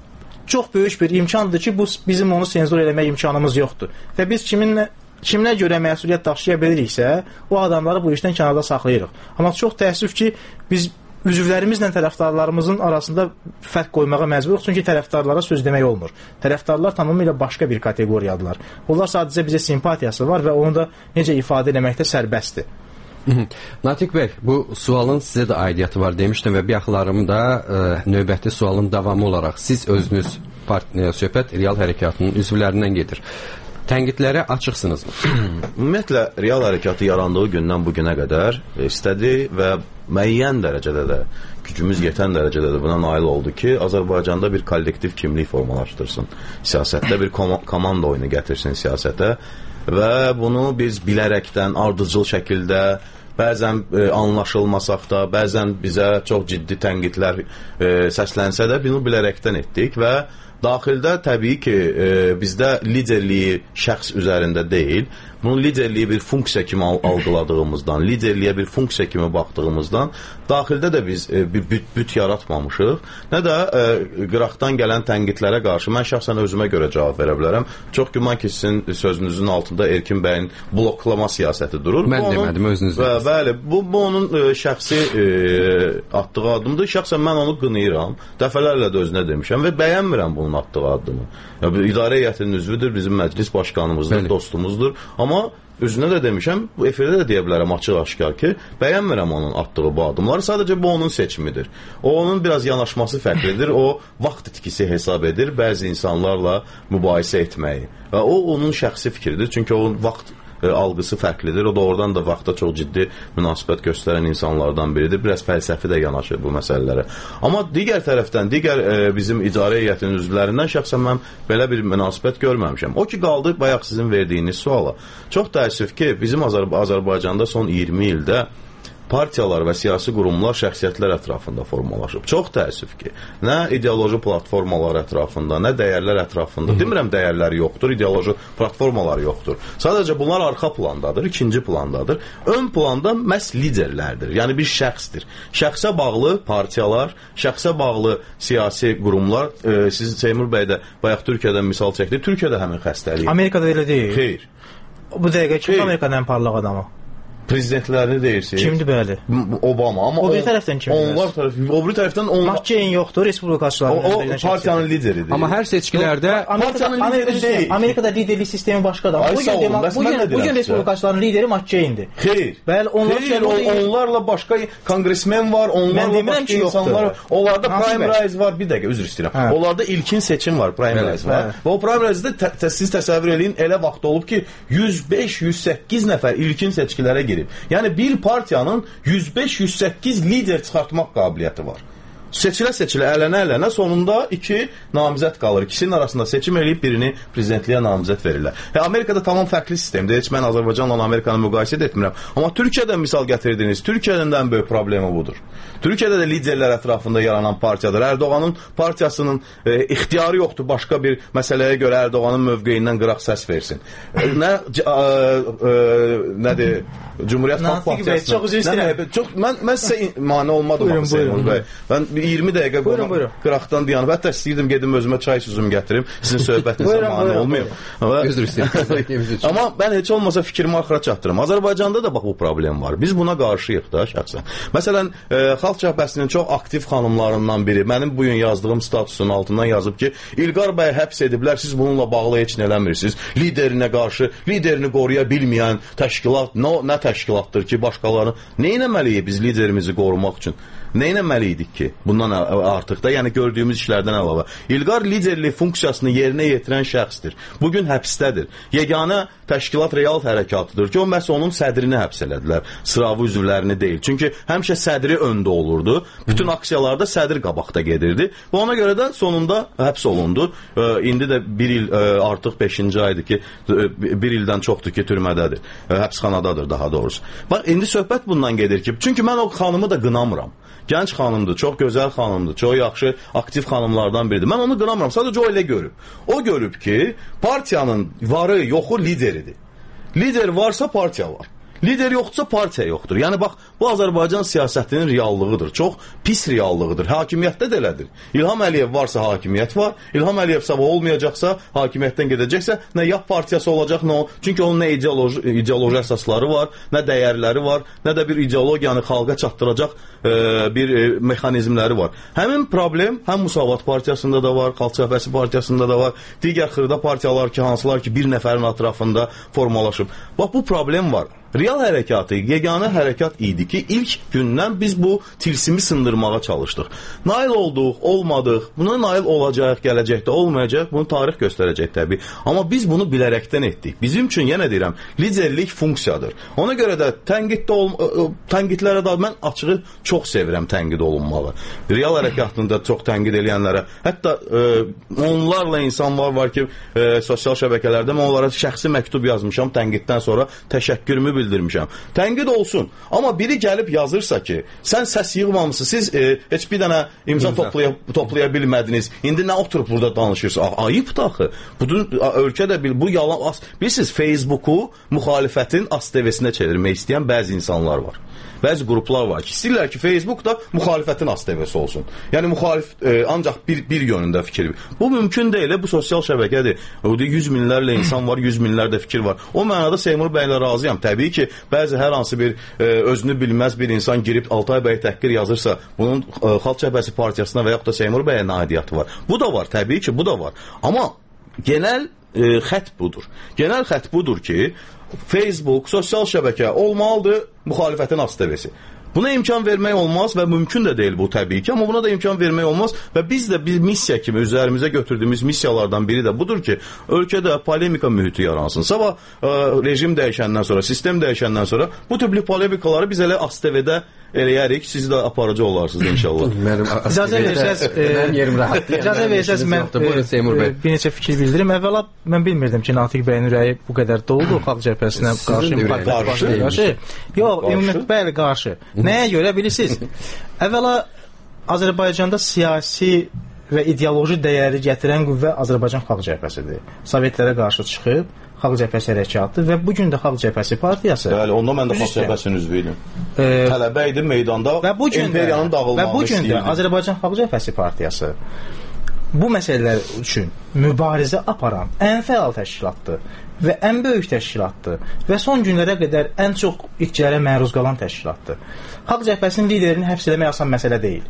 çox böyük bir imkandır ki, bu bizim onu senzur eləmək imkanımız yoxdur. Və biz kiminlə, kimlə görə məsuliyyət daşıya biliriksə, o adamları bu işdən kənarda saxlayırıq. Amma çox təəssüf ki, biz üzvlərimizlə tərəfdarlarımızın arasında fərq qoymağa məcburuq, çünki tərəfdarlara söz demək olmur. Tərəfdarlar tamamilə başqa bir kateqoriyadılar. Onlar sadəcə bizə simpatiyası var və onu da necə ifadə eləməkdə sərbəstdir. Natiq bəy, bu sualın sizə də aidiyyatı var demişdim və bir yaxlarımda e, növbəti sualın davamı olaraq siz özünüz partiya söhbət real hərəkatının üzvlərindən gedir. Tənqidlərə açıqsınızmı? Ümumiyyətlə, real hərəkatı yarandığı gündən bu günə qədər istədi və müəyyən dərəcədə də, gücümüz yetən dərəcədə də buna nail oldu ki, Azərbaycanda bir kollektiv kimlik formalaşdırsın. Siyasətdə bir kom komanda oyunu gətirsin siyasətə və bunu biz bilərəkdən, ardıcıl şəkildə, bəzən e, anlaşılmasaq da, bəzən bizə çox ciddi tənqidlər e, səslənsə də bunu bilərəkdən etdik və daxildə təbii ki, e, bizdə liderliyi şəxs üzərində deyil, bunun liderliyi bir funksiya kimi algıladığımızdan, liderliyə bir funksiya kimi baxdığımızdan daxildə də biz e, bir büt-büt yaratmamışıq. Nə də e, qıraqdan gələn tənqidlərə qarşı mən şəxsən özümə görə cavab verə bilərəm. Çox güman ki, sizin sözünüzün altında Erkin bəyin bloklama siyasəti durur. Mən bu demədim, onun, özünüz və, bəli, bu, bu onun e, şəxsi e, atdığı addımdır. Şəxsən mən onu qınayıram. Dəfələrlə də özünə demişəm və bəyənmirəm bunun atdığı addımı. Ya, idarə heyətinin üzvüdür, bizim məclis başqanımızdır, bəli, dostumuzdur. Amma özünə də demişəm, bu efirdə də deyə bilərəm açıq-aşkar ki, bəyənmirəm onun atdığı bu addımları. Sadəcə bu onun seçimidir. O, onun biraz yanaşması fərqlidir. O, vaxt itkisi hesab edir bəzi insanlarla mübahisə etməyi. Və o, onun şəxsi fikridir. Çünki o, vaxt e, algısı fərqlidir. O da oradan da vaxta çox ciddi münasibət göstərən insanlardan biridir. Biraz fəlsəfi də yanaşır bu məsələlərə. Amma digər tərəfdən, digər e, bizim icarə heyətinin üzvlərindən şəxsən mən belə bir münasibət görməmişəm. O ki, qaldı bayaq sizin verdiyiniz suala. Çox təəssüf ki, bizim Azər Azərbaycanda son iyirmi ildə partiyalar və siyasi qurumlar şəxsiyyətlər ətrafında formalaşıb. Çox təəssüf ki, nə ideoloji platformalar ətrafında, nə dəyərlər ətrafında. Demirəm dəyərləri yoxdur, ideoloji platformalar yoxdur. Sadəcə bunlar arxa plandadır, ikinci plandadır. Ön planda məhz liderlərdir. Yəni bir şəxsdir. Şəxsə bağlı partiyalar, şəxsə bağlı siyasi qurumlar, e, siz Seymur bəy də bayaq Türkiyədən misal çəkdi. Türkiyədə həmin xəstəlik. Amerikada elə deyil. Xeyr. Bu dəqiqə kim Amerikanın ən parlaq adamı? Prezidentlərini deyirsiniz. Kimdir bəli? Obama. Amma o bir tərəfdən kimdir? Onlar tərəf, o bir tərəfdən onlar McCain yoxdur, respublikaçıların. O, o partiyanın lideridir. Amma hər seçkilərdə partiyanın lideri deyil. Amerikada liderlik sistemi başqadır. Bu gün bu gün bu gün respublikaçıların lideri McCaindir. Xeyr. Bəli, onlar Xeyr, onlarla başqa konqresmen var, onlarla başqa insanlar var. Onlarda primary var. Bir dəqiqə üzr istəyirəm. Onlarda ilkin seçim var, primary var. Və o primary'də siz təsəvvür eləyin, elə vaxt olub ki, yüz beş yüz səkkiz nəfər ilkin seçkilərə girib. Yəni bir partiyanın yüz beş yüz səkkiz lider çıxartmaq qabiliyyəti var. Seçilə-seçilə, ələnə-ələnə sonunda iki namizəd qalır. İkisinin arasında seçim eləyib birini prezidentliyə namizəd verirlər. Hə, Amerikada tamam fərqli sistemdir. Heç mən Azərbaycanla Amerikanı müqayisə etmirəm. Amma Türkiyədən misal gətirdiniz. Türkiyənin ən böyük problemi budur. Türkiyədə də liderlər ətrafında yaranan partiyadır. Erdoğanın partiyasının e, ixtiyarı yoxdur başqa bir məsələyə görə Erdoğanın mövqeyindən qıraq səs versin. E, nə e, e, nədir? Cumhuriyyət Xalq Partiyası. Çox üzr istəyirəm. Çox mən mən sizə mane olmadım Seymur bəy. Mən iyirmi dəqiqə qıraqdan dayanıb, hətta istəyirdim gedim özümə çay süzüm gətirim, sizin söhbətinizə mane olmayım. Üzr istəyirəm. Amma mən heç olmasa fikrimi axıra çatdırım. Azərbaycanda da bax bu problem var. Biz buna qarşıyıq da şəxsən. Məsələn, e, Xalq Cəbhəsinin çox aktiv xanımlarından biri mənim bu gün yazdığım statusun altından yazıb ki, İlqar bəy həbs ediblər, siz bununla bağlı heç nə eləmirsiniz. Liderinə qarşı, liderini qoruya bilməyən təşkilat, nə, nə təşkilatdır ki, başqalarını nə etməliyik biz liderimizi qorumaq üçün? Nə etməliydik ki, bundan artıq da, yəni gördüyümüz işlərdən əlavə. İlqar liderlik funksiyasını yerinə yetirən şəxsdir. Bugün həbsdədir. Yeganə təşkilat real hərəkatıdır ki, o məhz onun sədrini həbs elədilər. Sıravi üzvlərini deyil. Çünki həmişə sədri öndə olurdu. Bütün aksiyalarda sədr qabaqda gedirdi. Və ona görə də sonunda həbs olundu. E, indi də bir il e, artıq beşinci aydır ki, e, bir ildən çoxdur ki, türmədədir. E, həbsxanadadır daha doğrusu. Bax, indi söhbət bundan gedir ki, çünki mən o xanımı da qınamıram. Gənc xanımdır, çox gözəl xanımdır, çox yaxşı, aktiv xanımlardan biridir. Mən onu qınamıram, sadəcə o elə görüb. O görüb ki, partiyanın varı, yoxu lideridir. Lider varsa partiya var. Lider yoxdursa partiya yoxdur. Yəni bax, bu Azərbaycan siyasətinin reallığıdır. Çox pis reallığıdır. Hakimiyyətdə də elədir. İlham Əliyev varsa hakimiyyət var. İlham Əliyev sabah olmayacaqsa, hakimiyyətdən gedəcəksə, nə yap partiyası olacaq, nə o. Çünki onun nə ideoloji, ideoloji əsasları var, nə dəyərləri var, nə də bir ideologiyanı xalqa çatdıracaq e, bir e, mexanizmləri var. Həmin problem həm Müsavat partiyasında da var, Xalq Cəbhəsi partiyasında da var. Digər xırda partiyalar ki, hansılar ki, bir nəfərin ətrafında formalaşıb. Bax, bu problem var. Real hərəkatı yeganə hərəkat idi ki, ilk gündən biz bu tilsimi sındırmağa çalışdıq. Nail olduq, olmadıq, buna nail olacaq, gələcəkdə olmayacaq, bunu tarix göstərəcək təbii. Amma biz bunu bilərəkdən etdik. Bizim üçün, yenə deyirəm, liderlik funksiyadır. Ona görə də tənqiddə ol tənqidlərə də mən açığı çox sevirəm tənqid olunmağı. Real hərəkatında çox tənqid edənlərə, hətta e, onlarla insanlar var ki, e, sosial şəbəkələrdə mən onlara şəxsi məktub yazmışam, tənqiddən sonra təşəkkürümü bildirmişəm. Tənqid olsun. Amma biri gəlib yazırsa ki, sən səs yığmamısınız, siz e, heç bir dənə imza toplaya, toplaya bilmədiniz. İndi nə oturub burada danışırsınız? Ayıbdır axı. Bütün ölkədə bil, bu yalan. Bilirsiniz, Facebooku müxalifətin A S T V-sinə çevirmək istəyən bəzi insanlar var. Bəzi qruplar var ki, istəyirlər ki, Facebook da müxalifətin A S T V-si olsun. Yəni müxalif e, ancaq bir, bir yönündə fikir. Bu mümkün deyil, bu sosial şəbəkədir. Orada yüz minlərlə insan var, yüz minlərdə fikir var. O mənada Seymur bəylə razıyam. Təbii ki, bəzi hər hansı bir e, özünü bilməz bir insan girib Altay bəy təhqir yazırsa, bunun e, Xalq Cəbhəsi partiyasına və yaxud da Seymur bəyə aidiyyəti var. Bu da var, təbii ki, bu da var. Amma genel e, xətt budur. Genel xətt budur ki, Facebook, sosial şəbəkə olmalıdır müxalifətin A S T V-si. Buna imkan vermək olmaz və mümkün də deyil bu təbii ki, amma buna da imkan vermək olmaz və biz də bir missiya kimi üzərimizə götürdüyümüz missiyalardan biri də budur ki, ölkədə polemika mühiti yaransın. Sabah ə, rejim dəyişəndən sonra, sistem dəyişəndən sonra bu tüplü polemikaları biz elə A S T V-də eləyərik, siz də aparıcı olarsınız inşallah. İcazə versəz, mənim yerim rahat. İcazə versəz mən bir neçə fikir bildirim. Əvvəla mən bilmirdim ki, Natiq bəyin ürəyi bu qədər doludur xalq cəbhəsinə qarşı. qarşı. Yox, ümumiyyətlə bəli qarşı. Nəyə görə bilirsiniz? Əvvəla Azərbaycanda siyasi və ideoloji dəyəri gətirən qüvvə Azərbaycan Xalq Cəbhəsidir. Sovetlərə qarşı çıxıb Xalq Cəbhəsi hərəkatı və bu gün də Xalq Cəbhəsi partiyası. Bəli, onda mən də Xalq Cəbhəsinin üzvüydüm. E, Tələbə idim meydanda və bu gün imperiyanın dağılmağını və bu gün də Azərbaycan Xalq Cəbhəsi partiyası bu məsələlər üçün mübarizə aparan ən fəal təşkilatdır və ən böyük təşkilatdır və son günlərə qədər ən çox itkilərə məruz qalan təşkilatdır. Xalq Cəbhəsinin liderini həbs etmək asan məsələ deyil.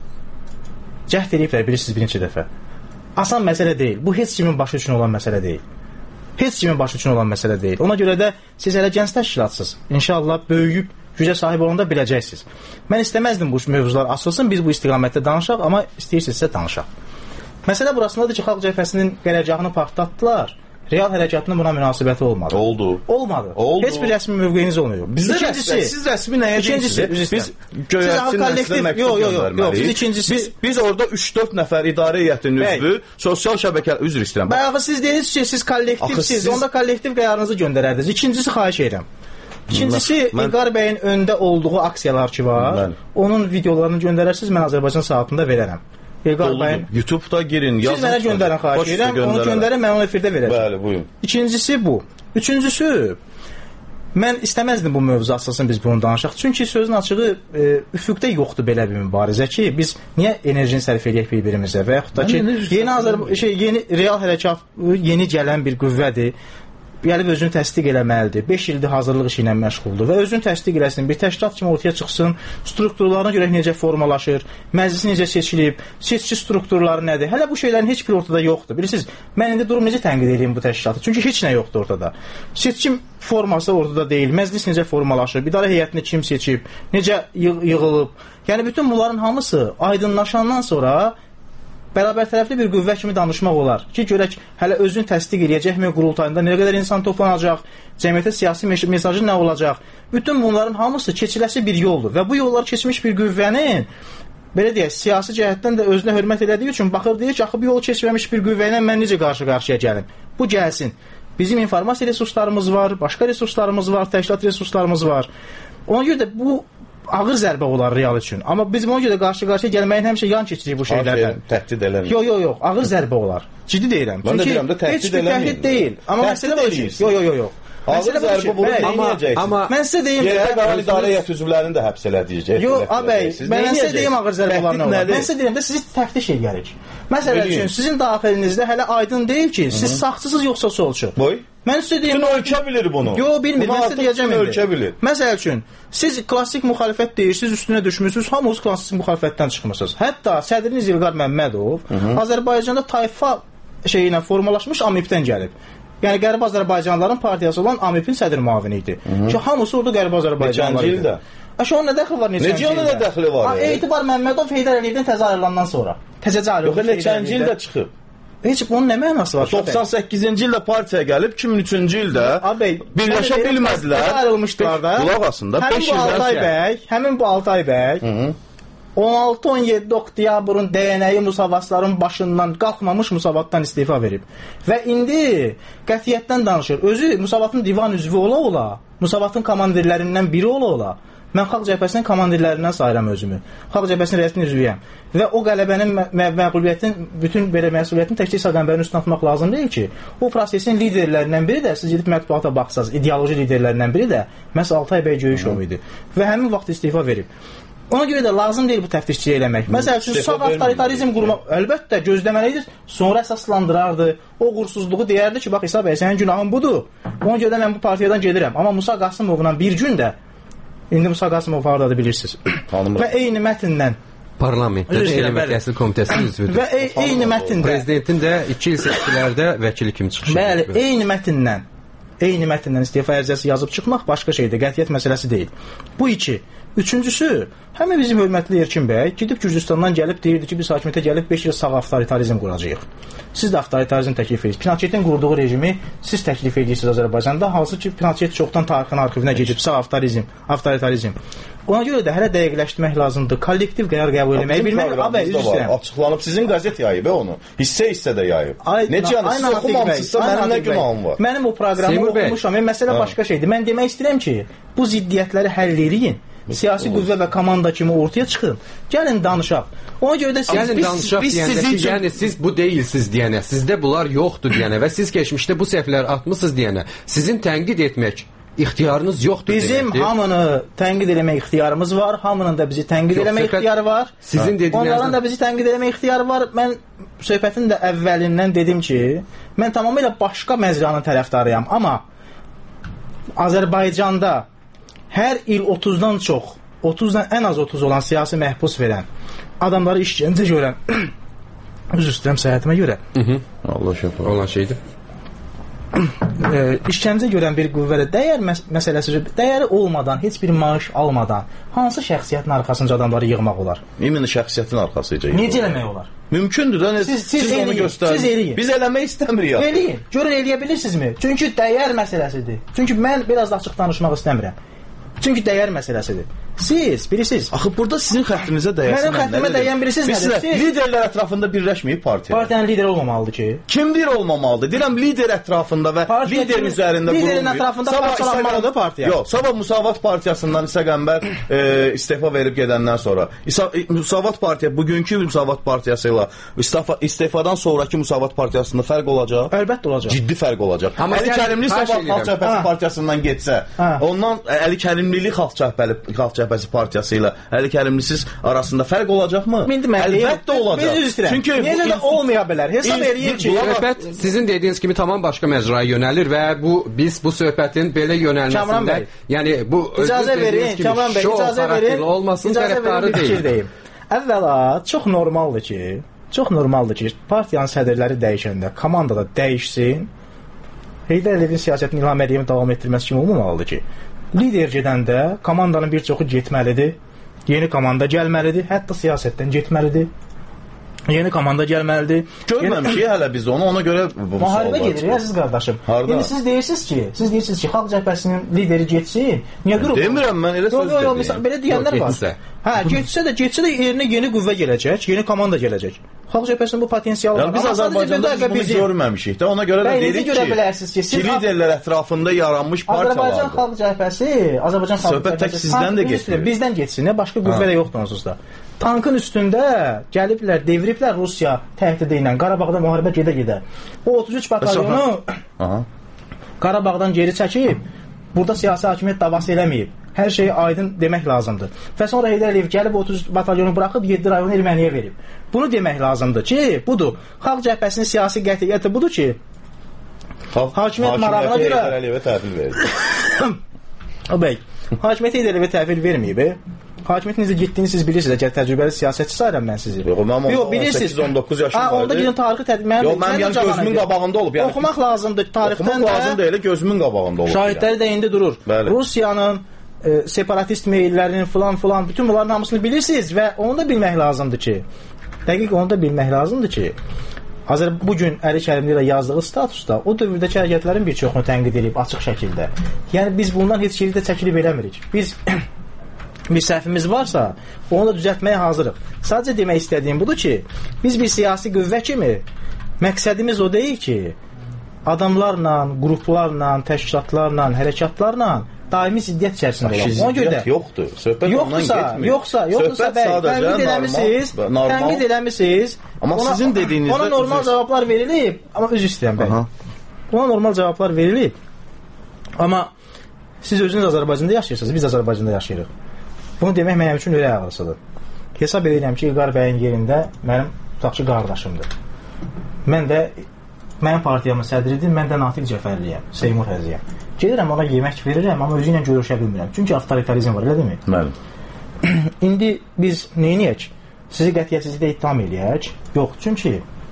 Cəhd ediblər, bilirsiniz, bir neçə dəfə. Asan məsələ deyil. Bu heç kimin başı üçün olan məsələ deyil. Heç kimin başı üçün olan məsələ deyil. Ona görə də siz hələ gənc təşkilatsınız. İnşallah böyüyüb gücə sahib olanda biləcəksiniz. Mən istəməzdim bu mövzular açılsın, biz bu istiqamətdə danışaq, amma istəyirsinizsə danışaq. Məsələ burasındadır ki, Xalq Cəbhəsinin qərargahını partlatdılar. Real hərəkatının buna münasibəti olmadı. Oldu. Olmadı. Oldu. Heç bir rəsmi mövqeyiniz olmuyor. Bizdə rəsmi, siz rəsmi nəyə deyirsiniz? Biz göyərçin nəslə məktub göndərməliyik. Biz, biz, biz orada üç dörd nəfər idarə heyətinin üzvü, sosial şəbəkə üzr istəyirəm. Bayağı siz deyirsiniz ki, siz kollektivsiz, siz... onda kollektiv qərarınızı göndərərdiniz. İkincisi xahiş edirəm. İkincisi, mən... İlqar bəyin öndə olduğu aksiyalar ki var, mən... onun videolarını göndərərsiniz, mən Azərbaycan saatında verərəm. Bəyin... YouTube-da girin, yazın. Siz mənə göndərin, xahiş edirəm, onu göndərəm, mən onu efirdə verəcəm. Bəli, buyurun. İkincisi bu. Üçüncüsü, mən istəməzdim bu mövzu açılsın, biz bunu danışaq. Çünki sözün açığı, e, üfüqdə yoxdur belə bir mübarizə ki, biz niyə enerjini sərf edək bir-birimizə və yaxud da ki, yeni, Azər... şey, yeni real hərəkat, yeni gələn bir qüvvədir. Gəlib özünü təsdiq eləməlidir. beş ildir hazırlıq işi ilə məşğuldur və özünü təsdiq eləsin, bir təşkilat kimi ortaya çıxsın, strukturlarına görə necə formalaşır, məclisi necə seçilib, seçici strukturları nədir? Hələ bu şeylərin heç biri ortada yoxdur. Bilirsiniz, mən indi durum necə tənqid edeyim bu təşkilatı? Çünki heç nə yoxdur ortada. Seçim forması ortada deyil, məclis necə formalaşır, idarə heyətini kim seçib, necə yığ yığılıb. Yəni bütün bunların hamısı aydınlaşandan sonra bərabər tərəfli bir qüvvə kimi danışmaq olar ki, görək hələ özünü təsdiq edəcəkmi qurultayında, nə qədər insan toplanacaq, cəmiyyətə siyasi mesajı nə olacaq. Bütün bunların hamısı keçiləsi bir yoldur və bu yollar keçmiş bir qüvvənin, belə deyək, siyasi cəhətdən də özünə hörmət elədiyi üçün baxır, deyir ki, axı bu yolu keçməmiş bir qüvvə ilə mən necə qarşı-qarşıya gəlim? Bu gəlsin. Bizim informasiya resurslarımız var, başqa resurslarımız var, təşkilat resurslarımız var. Ona görə də bu ağır zərbə olar real üçün. Amma biz ona görə qarşı-qarşıya gəlməyin həmişə yan keçirik bu şeylərdən. Təhdid eləmir. Yox, yox, yox, ağır zərbə olar. Ciddi deyirəm. Mən də deyirəm də təhdid eləmir. Təhdid deyil. Amma məsələ bu ki, yox, yox, yox, yox. Ağır zərbə vurub neynəyəcəksiniz? Amma mən sizə deyim, yerə qalan idarə heyət üzvlərini də həbs elədiyəcək. Yox, abəy, mən sizə deyim ağır zərbə olar nə olar. Mən sizə deyirəm də sizi təftiş eləyərik. Məsələ üçün sizin daxilinizdə hələ aydın deyil ki, siz sağçısınız yoxsa solçu. Boy. Mən sizə deyim, bütün ölkə bilir bunu. Yox, bilmir. Mən sizə deyəcəm indi. Məsəl üçün, siz klassik müxalifət deyirsiniz, üstünə düşmüsünüz, hamınız klassik müxalifətdən çıxmısınız. Hətta sədriniz İlqar Məmmədov Azərbaycanda tayfa şeyi ilə formalaşmış AMİP-dən gəlib. Yəni Qərbi Azərbaycanlıların partiyası olan AMİP-in sədr müavini idi. Ki hamısı orada Qərbi Azərbaycanlılar idi. Neçənci ildə? Əşə onun nə dəxli var neçənci ildə? Necə onun nə dəxli var? Etibar Məmmədov Heydər Əliyevdən təzə ayrılandan sonra. Təzəcə ayrılıb. Yox, neçənci ildə çıxıb? Heç bunun nə mənası var? doxsan səkkizinci ildə partiyaya gəlib, iki min üçüncü ildə birləşə bilmədilər. Ayrılmışdılar da. Qulaq asında beş ildən bəy, həmin bu Altay bəy on altı on yeddi oktyabrın D N I müsavatların başından qalxmamış müsavatdan istifa verib. Və indi qətiyyətdən danışır. Özü müsavatın divan üzvü ola-ola, müsavatın komandirlərindən biri ola-ola. Mən Xalq Cəbhəsinin komandirlərindən sayıram özümü. Xalq Cəbhəsinin rəsmi üzvüyəm. Və o qələbənin məğlubiyyətin, bütün belə məsuliyyətin təkcə İsa Qəmbərin üstünə atmaq lazım deyil ki, bu prosesin liderlərindən biri də, siz gedib mətbuata baxsaz, ideoloji liderlərindən biri də məhz Altay bəy Göyüşov idi. Və həmin vaxt istifa verib. Ona görə də lazım deyil bu təftişçiliyi eləmək. Məsəl üçün, sağ avtoritarizm qurmaq, əlbəttə gözləməlidir, sonra əsaslandırardı, o uğursuzluğu deyərdi ki, bax İsa bəy, sənin günahın budur, ona görə də mən bu partiyadan gedirəm. Amma Musa Qasımovla bir gün də, indi Musa Qasımov haradadır bilirsiniz. Və eyni mətndən Parlamentdə Elm və Təhsil Komitəsinin üzvüdür. Və ey, eyni mətndə prezidentin də iki il seçkilərdə vəkili kimi çıxışı. Bəli, eyni mətndən eyni mətndən istefa ərizəsi yazıb çıxmaq başqa şeydir, qətiyyət məsələsi deyil. Bu iki. Üçüncüsü, həmin bizim hörmətli Erkin bəy gedib Gürcüstandan gəlib deyirdi ki, biz hakimiyyətə gəlib beş il sağ avtoritarizm quracağıq. Siz də avtoritarizm təklif edirsiniz. Pinochetin qurduğu rejimi siz təklif edirsiniz Azərbaycanda, hansı ki Pinochet çoxdan tarixin arxivinə keçib sağ avtoritarizm, avtoritarizm. Ona görə də hələ dəqiqləşdirmək lazımdır. Kollektiv qərar qəbul etməyi bilmək. Abi, üzr istəyirəm. Açıqlanıb sizin qəzet yayıb onu. Hissə-hissə də yayıb. Necə yəni siz oxumamısınızsa mənim nə günahım var? Mənim o proqramı oxumuşam. Məsələ başqa şeydir. Mən demək istəyirəm ki, bu ziddiyyətləri həll eləyin. Siyasi qüvvə və komanda kimi ortaya çıxın. Gəlin danışaq. Ona görə də siz gəlin danışaq deyəndə ki, yəni siz bu deyilsiz deyənə, sizdə bunlar yoxdur deyənə və siz keçmişdə bu səhvləri atmısınız deyənə, sizin tənqid etmək ixtiyarınız yoxdur Bizim deməkdir. Hamını tənqid eləmək ixtiyarımız var. Hamının da bizi tənqid Yox, eləmək söhbət, ixtiyarı var. Sizin dediyinizdən onların da bizi tənqid eləmək ixtiyarı var. Mən söhbətin də əvvəlindən dedim ki, mən tamamilə başqa məzranın tərəfdarıyam, amma Azərbaycanda hər il otuzdan çox, otuzdan ən az otuz olan siyasi məhbus verən, adamları işgəncə görən, üzr istəyirəm səhhətimə görə. Allah şəfa. Olan şeydir. E, işgəncə görən bir qüvvədə dəyər məs məsələsi, dəyəri olmadan, heç bir maaş almadan hansı şəxsiyyətin arxasınca adamları yığmaq olar? Ümumi şəxsiyyətin arxasıca yığmaq. Necə eləmək olar? Mümkündür da. Siz, siz, siz onu göstərin. Siz eləyin. Biz eləmək istəmirik. Eləyin. Görün eləyə bilirsinizmi? Çünki dəyər məsələsidir. Çünki mən biraz da açıq danışmaq istəmirəm. Çünki dəyər məsələsidir. Siz bilirsiniz. Axı burada sizin xəttinizə dəyəsin. Mənim xəttimə dəyən birisiz nədir? Siz liderlər ətrafında birləşməyib partiya. Partiyanın lideri olmamalıdır ki. Kim lider olmamalıdır? Deyirəm lider ətrafında və partiya liderin üzərində qurulmuyor. Liderin ətrafında parçalanmalıdır partiya. Yox, sabah Müsavat partiyasından İsa Qəmbər e, istefa verib gedəndən sonra İsa, e, Müsavat partiya bugünkü Müsavat partiyası ilə istefa, istefadan sonraki Müsavat partiyasında fərq olacaq? Əlbəttə olacaq. Ciddi fərq olacaq. Amma Əli Kərimli Sabah Xalq Cəbhəsi partiyasından getsə, ondan Əli Kərimlili Xalq Cəbhəsi Xalq Cəbhəsi partiyası ilə Əli Kərimlisiz arasında fərq olacaqmı? Əlbəttə olacaq. Çünki necə də olmaya bilər. Hesab eləyir ki, söhbət sizin dediyiniz kimi tamam başqa məcraya yönəlir və bu biz bu söhbətin belə yönəlməsində, yəni bu icazə verin, Kamran bəy, icazə verin, olmasın tərəfdarı deyil. Əvvəla çox normaldır ki, çox normaldır ki, partiyanın sədrləri dəyişəndə komanda da dəyişsin. Heydər Əliyevin siyasətini İlham Əliyevin davam etdirməsi kimi olmamalıdır ki, lider gedəndə komandanın bir çoxu getməlidir. Yeni komanda gəlməlidir, hətta siyasətdən getməlidir. Yeni komanda gəlməlidir. Görməmişik hələ biz onu, ona görə müharibə gedir ya siz qardaşım. Harada? Yəni siz deyirsiniz ki, siz deyirsiniz ki, Xalq Cəbhəsinin lideri getsin. Niyə durub? Demirəm mən, elə söz dedim. Belə deyənlər var. Hə, getsə də, getsə də yerinə yeni qüvvə gələcək, yeni komanda gələcək. Xalq Cəbhəsinin bu potensialı var. Yəni biz Azərbaycanda biz bunu görməmişik də, ona görə də deyirik ki, görə bilərsiniz ki, siz liderlər ətrafında yaranmış partiyalardır. Azərbaycan Xalq Cəbhəsi, Azərbaycan Xalq Cəbhəsi söhbət tək sizdən də getmir. Bizdən getsin, nə başqa qüvvə də yoxdur onsuz da. Tankın üstündə gəliblər, devriblər Rusiya təhdidi ilə Qarabağda müharibə gedə-gedə. O otuz üç batalyonu Qarabağdan geri çəkib, burada siyasi hakimiyyət davası eləməyib. Hər şeyi aydın demək lazımdır. Və sonra Heydər Əliyev gəlib otuz üç batalyonu buraxıb yeddi rayonu erməniyə verib. Bunu demək lazımdır ki, budur. Xalq Cəbhəsinin siyasi qətiyyəti budur ki, hakimiyyət marağına görə Heydər Əliyevə təhvil verir. O bəy, hakimiyyət Heydər Əliyevə təhvil verməyib. Hakimiyyətin necə getdiyini siz bilirsiniz. Əgər təcrübəli siyasətçi sayıram mən sizi. Yox, mən on səkkiz on doqquz yaşım var. Onda gedin tarixi tədqiq mənim. Yox, mənim yəni gözümün qabağında olub. Yəni oxumaq lazımdır tarixdən. Oxumaq lazım deyil, gözümün qabağında olub. Şahidləri də indi durur. Bəli. Rusiyanın e, separatist meyllərinin filan filan bütün bunların hamısını bilirsiniz və onu da bilmək lazımdır ki, dəqiq onu da bilmək lazımdır ki, Azər bugün Əli Kərimli ilə yazdığı statusda o dövrdəki hərəkətlərin bir çoxunu tənqid edib açıq şəkildə. Yəni biz bundan heç yerdə çəkilib eləmirik. Biz bir səhvimiz varsa, onu da düzəltməyə hazırıq. Sadəcə demək istədiyim budur ki, biz bir siyasi qüvvə kimi məqsədimiz o deyil ki, adamlarla, qruplarla, təşkilatlarla, hərəkatlarla daimi ziddiyyət içərisində olaq. Ona görə də yoxdur. Söhbət ondan getmir. Yoxsa, yoxsa bəy, tənqid eləmisiniz, tənqid eləmisiniz. Amma ona, sizin dediyinizdə ona normal cavablar verilib, amma üzr istəyirəm bəy. Ona normal cavablar verilib. Amma siz özünüz Azərbaycanda yaşayırsınız, biz Azərbaycanda yaşayırıq. Bunu demək mənim üçün ürək ağrısıdır. Hesab edirəm ki, İlqar bəyin yerində mənim tutaqçı qardaşımdır. Mən də mənim partiyamın sədridir, mən də Natiq Cəfərliyəm, Seymur Həziyəm. Gedirəm ona yemək verirəm, amma özü ilə görüşə bilmirəm. Çünki avtoritarizm var, elə deyilmi? Mənim. İndi biz neyniyək? Sizi qətiyyətsizlikdə ittiham eləyək? Yox, çünki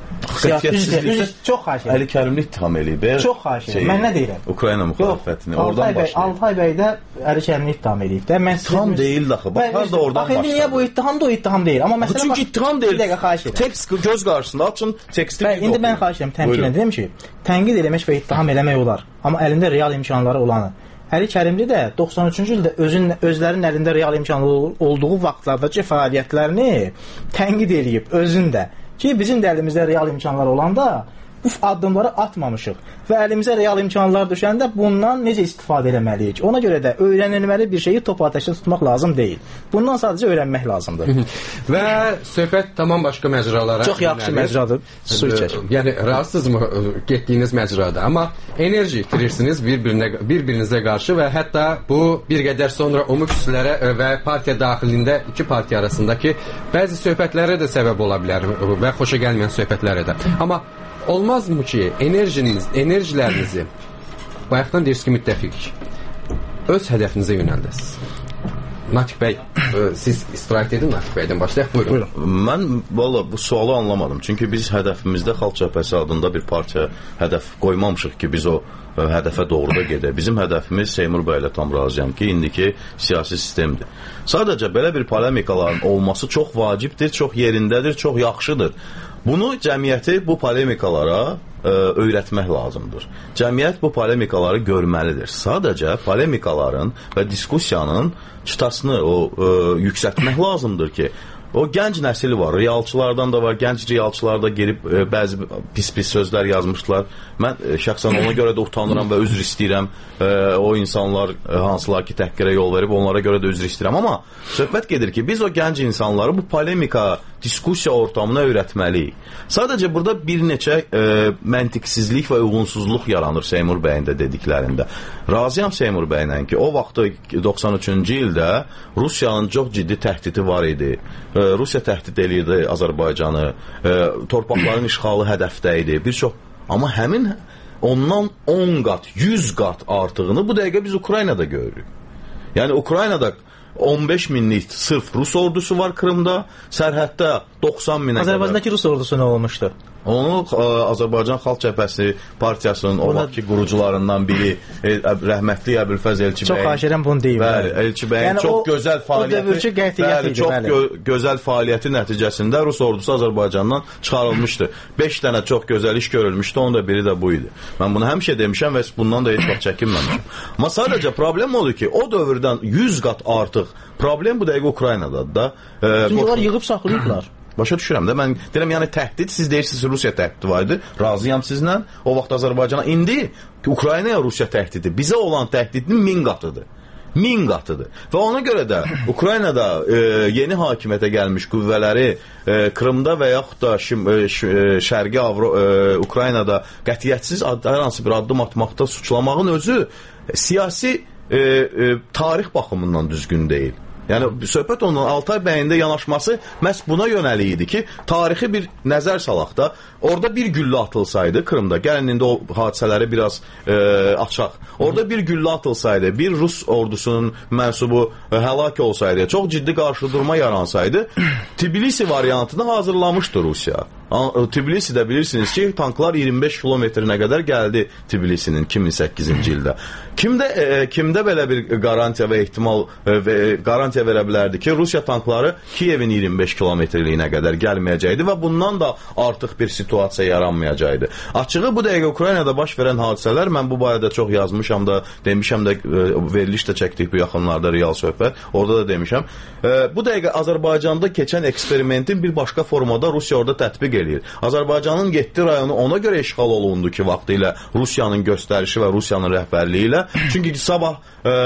Siyasi çox xahiş edirəm. Əli Kərimli ittiham eləyib. Çox xahiş edirəm. Mən nə deyirəm? Ukrayna müxalifətini oradan başlayır. Altay bəy də Əli Kərimli ittiham eləyib də. Mən ittiham deyil axı. Bax harda oradan başlayır. Axı niyə bu ittiham da o ittiham deyil. Amma məsələ çünki ittiham deyil. Bir dəqiqə xahiş edirəm. Tekst göz qarşısında açın, teksti bir İndi mən xahiş edirəm, təmkin edirəm ki, tənqid eləmək və ittiham eləmək olar. Amma əlində real imkanları olanı. Əli Kərimli də doxsan üçüncü ildə özün özlərinin əlində real imkanları olduğu vaxtlardakı fəaliyyətlərini tənqid eləyib özün də. Ki bizim də əlimizdə real imkanlar olanda bu addımları atmamışıq və əlimizə real imkanlar düşəndə bundan necə istifadə etməliyik? Ona görə də öyrənilməli bir şeyi top ateşdə tutmaq lazım deyil. Bundan sadəcə öyrənmək lazımdır. Və söhbət tamam başqa məcralara. Çox yaxşı məcradır. Su içək. Yəni razısınızmı getdiyiniz məcrada? Amma enerji itirirsiniz bir-birinə bir-birinizə qarşı və hətta bu bir qədər sonra ümumi küslərə və partiya daxilində iki partiya arasındakı bəzi söhbətlərə də səbəb ola bilər və xoşa gəlməyən söhbətlərə də. Amma olmazmı ki, enerjiniz, enerjilərinizi bayaqdan deyirsiniz ki, müttəfiq öz hədəfinizə yönəldəsiniz. Natiq bəy, siz istirahət edin Natiq bəydən başlayaq, buyurun. Buyurun. Mən valla bu sualı anlamadım. Çünki biz hədəfimizdə Xalq Cəbhəsi adında bir partiya hədəf qoymamışıq ki, biz o hədəfə doğru da gedək. Bizim hədəfimiz Seymur bəy ilə tam razıyam ki, indiki siyasi sistemdir. Sadəcə belə bir polemikaların olması çox vacibdir, çox yerindədir, çox yaxşıdır. Bunu cəmiyyəti bu polemikalara ə, öyrətmək lazımdır. Cəmiyyət bu polemikaları görməlidir. Sadəcə polemikaların və diskussiyanın çıtasını o ə, yüksəltmək lazımdır ki, o gənc nəsil var, realçılardan da var, gənc realçılar da girib ə, bəzi pis-pis sözlər yazmışlar. Mən ə, şəxsən ona görə də utanıram və üzr istəyirəm. Ə, o insanlar ə, hansılar ki təhqirə yol verib, onlara görə də üzr istəyirəm. Amma söhbət gedir ki, biz o gənc insanları bu polemika, diskussiya ortamına öyrətməliyik. Sadəcə burada bir neçə ə, məntiqsizlik və uyğunsuzluq yaranır Seymur bəyin də dediklərində. Razıyam Seymur bəylə ki, o vaxtı doxsan üçüncü ildə Rusiyanın çox ciddi təhdidi var idi. Rusiya təhdid eləyirdi Azərbaycanı, torpaqların işğalı hədəfdə idi, bir çox. Amma həmin ondan on qat, yüz qat artığını bu dəqiqə biz Ukraynada görürük. Yəni Ukraynada on beş minlik sırf Rus ordusu var Krımda, sərhəddə doxsan minə qədər. Azərbaycandakı Rus ordusu nə olmuşdu? Onu ə, Azərbaycan Xalq Cəbhəsi partiyasının o vaxtki qurucularından biri e, rəhmətli Əbülfəz Elçi bəy. Çox xahiş edirəm bunu deyim. Bəli, Elçi bəyin yəni çox o, gözəl fəaliyyəti, bəli, çox gö gözəl fəaliyyəti nəticəsində Rus ordusu Azərbaycandan çıxarılmışdı. beş dənə çox gözəl iş görülmüşdü, onun da biri də bu idi. Mən bunu həmişə demişəm və bundan da heç vaxt çəkinməmişəm. Amma sadəcə problem odur ki, o dövrdən yüz qat artıq problem bu dəqiqə Ukraynadadır da. E, Çünki onlar yığıb saxlayıblar. Başa düşürəm də, mən deyirəm, yəni təhdid, siz deyirsiniz Rusiya təhdidi var idi, razıyam sizlə, o vaxt Azərbaycana, indi Ukraynaya Rusiya təhdidi, bizə olan təhdidinin min qatıdır, min qatıdır və ona görə də Ukraynada e, yeni hakimiyyətə gəlmiş qüvvələri e, Krımda və yaxud da şim, e, Şərqi Avro, e, Ukraynada qətiyyətsiz hər hansı bir addım atmaqda suçlamağın özü siyasi e, e, tarix baxımından düzgün deyil. Yəni söhbət onun Altay bəyin də yanaşması məhz buna yönəlik idi ki, tarixi bir nəzər salaq da, orada bir güllə atılsaydı Krımda, gəlin indi o hadisələri biraz e, açaq. Orada bir güllə atılsaydı, bir Rus ordusunun mənsubu e, həlak olsaydı, çox ciddi qarşıdurma yaransaydı, Tbilisi variantını hazırlamışdı Rusiya. Tbilisidə bilirsiniz ki, tanklar iyirmi beş kilometrinə qədər gəldi Tbilisinin iki min səkkizinci ildə. Kimdə e, kimdə belə bir garantiya və ehtimal e, və garantiya verə bilərdi ki, Rusiya tankları Kiyevin iyirmi beş kilometrliyinə qədər gəlməyəcəkdi və bundan da artıq bir situasiya yaranmayacaqdı. Açığı bu dəqiqə Ukraynada baş verən hadisələr, mən bu barədə çox yazmışam da, demişəm də, e, veriliş də çəkdik bu yaxınlarda real söhbət, orada da demişəm. E, bu dəqiqə Azərbaycanda keçən eksperimentin bir başqa formada Rusiya orada tətbiq eləyir. Azərbaycanın yeddi rayonu ona görə işğal olundu ki, vaxtı ilə Rusiyanın göstərişi və Rusiyanın rəhbərliyi ilə. Çünki sabah e, e,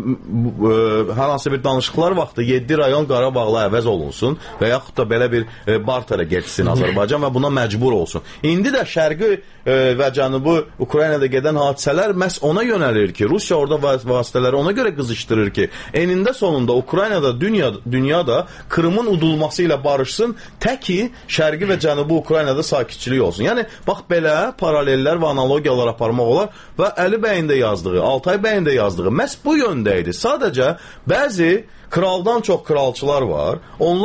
hər hansı bir danışıqlar vaxtı yeddi rayon Qarabağla əvəz olunsun və yaxud da belə bir e, barterə getsin Azərbaycan və buna məcbur olsun. İndi də şərqi e, və cənubu Ukraynada gedən hadisələr məhz ona yönəlir ki, Rusiya orada vasitələri ona görə qızışdırır ki, enində sonunda Ukraynada, dünya, dünyada Krımın udulması ilə barışsın, təki şərqi və cənubu Ukraynada sakitçilik olsun. Yəni, bax belə paralellər və analogiyalar aparmaq olar və Əli bəyin də yazdığı, Altay bəyin də yazdığı məhz bu yöndə idi. Sadəcə bəzi kraldan çox kralçılar var. Onlar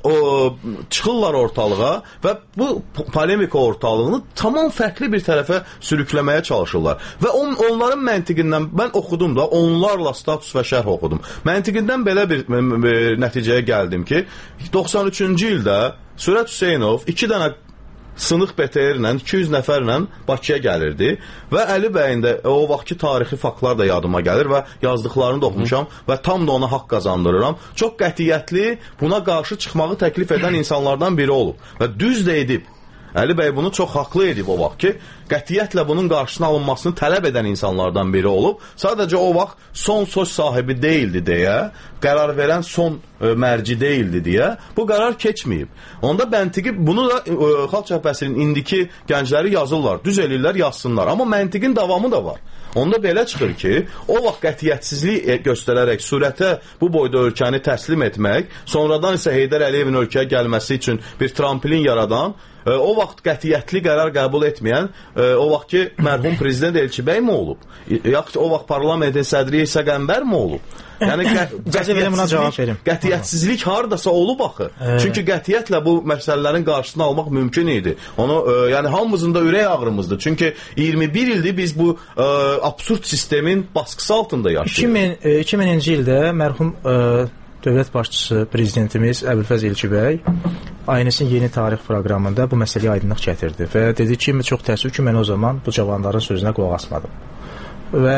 o, çıxırlar ortalığa və bu polemika ortalığını tamam fərqli bir tərəfə sürükləməyə çalışırlar. Və on, onların məntiqindən, mən oxudum da, onlarla status və şərh oxudum. Məntiqindən belə bir, bir nəticəyə gəldim ki, doxsan üçüncü ildə Sürət Hüseynov iki dənə sınıq B T R-lə iki yüz nəfərlə Bakıya gəlirdi və Əli bəyin də o vaxtki tarixi faktlar da yadıma gəlir və yazdıqlarını da oxumuşam və tam da ona haqq qazandırıram. Çox qətiyyətli buna qarşı çıxmağı təklif edən insanlardan biri olub və düz də edib. Əli bəy bunu çox haqlı edib o vaxt ki, qətiyyətlə bunun qarşısına alınmasını tələb edən insanlardan biri olub. Sadəcə o vaxt son söz sahibi deyildi deyə, qərar verən son ə, mərci deyildi deyə bu qərar keçməyib. Onda məntiqi, bunu da ə, Xalq Cəbhəsinin indiki gəncləri yazırlar, düz elirlər, yazsınlar. Amma məntiqin davamı da var. Onda belə çıxır ki, o vaxt qətiyyətsizlik göstərərək surətə bu boyda ölkəni təslim etmək, sonradan isə Heydər Əliyevin ölkəyə gəlməsi üçün bir tramplin yaradan, o vaxt qətiyyətli qərar qəbul etməyən, o vaxt ki, mərhum prezident Elçibəy mi olub? Yaxud o vaxt parlamentin sədri İsa Qəmbər mi olub? Yəni qətiyyətsizlik, qətiyyətsizlik hardasa olub axı. Çünki qətiyyətlə bu məsələlərin qarşısını almaq mümkün idi. Onu, yəni hamımızın da ürək ağrımızdır. Çünki iyirmi bir ildir biz bu ə, absurd sistemin baskısı altında yaşayırıq. iki minci ildə mərhum ə, dövlət başçısı prezidentimiz Əbülfəz Elçibəy Aynisin Yeni Tarix proqramında bu məsələyə aydınlıq gətirdi və dedi ki, çox təəssüf ki, mən o zaman bu cavanların sözünə qulaq asmadım. Və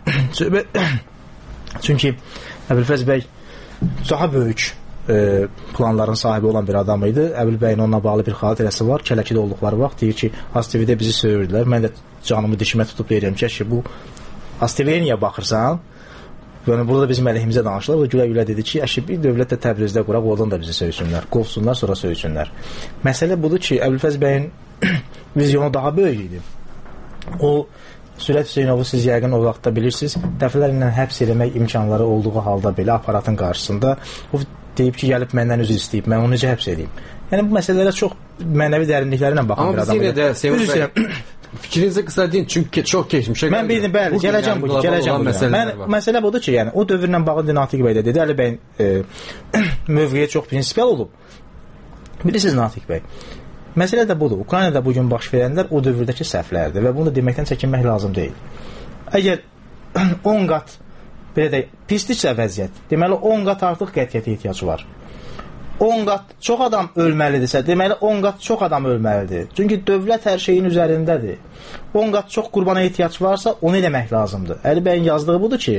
çünki Əbülfəz bəy daha böyük e, planların sahibi olan bir adam idi. Əbül bəyin onunla bağlı bir xatirəsi var. Kələkidə olduqları vaxt deyir ki, A S T V-də bizi söyürdülər. Mən də canımı dişimə tutub deyirəm ki, bu A S T V-yə niyə baxırsan? Yəni, burada bizim əleyhimizə danışırlar. O gülə-gülə dedi ki, əşi, bir dövlət də Təbrizdə quraq, oradan da bizi söysünlər. Qovsunlar, sonra söysünlər. Məsələ budur ki, Əbülfəz bəyin vizyonu daha böyük idi. O, Sürət Hüseynovu siz yəqin o vaxtda bilirsiniz, dəfələrlə həbs eləmək imkanları olduğu halda belə aparatın qarşısında o deyib ki, gəlib məndən üzr istəyib, mən onu necə həbs edeyim? Yəni, bu məsələlərə çox mənəvi dərinliklərlə baxan bir adam. Amma biz yenə də, Sevim bəy, fikrinizi qısa deyin, çünki çox keçmişə mən bildim, bəli, gələcəm bu, gələcəm bu. Mən, məsələ budur ki, yəni, o dövrlə bağlı Natiq bəy də dedi, Əli bəyin e, mövqeyə çox prinsipial olub. Bilirsiniz Natiq bəy, məsələ də budur. Ukraynada bugün baş verənlər o dövrdəki səhvlərdir və bunu deməkdən çəkinmək lazım deyil. Əgər on qat belə də pisliksə vəziyyət, deməli on qat artıq qətiyyətə ehtiyac var. on qat çox adam ölməlidirsə, deməli on qat çox adam ölməlidir. Çünki dövlət hər şeyin üzərindədir. on qat çox qurbana ehtiyac varsa, onu eləmək lazımdır. Əli bəyin yazdığı budur ki,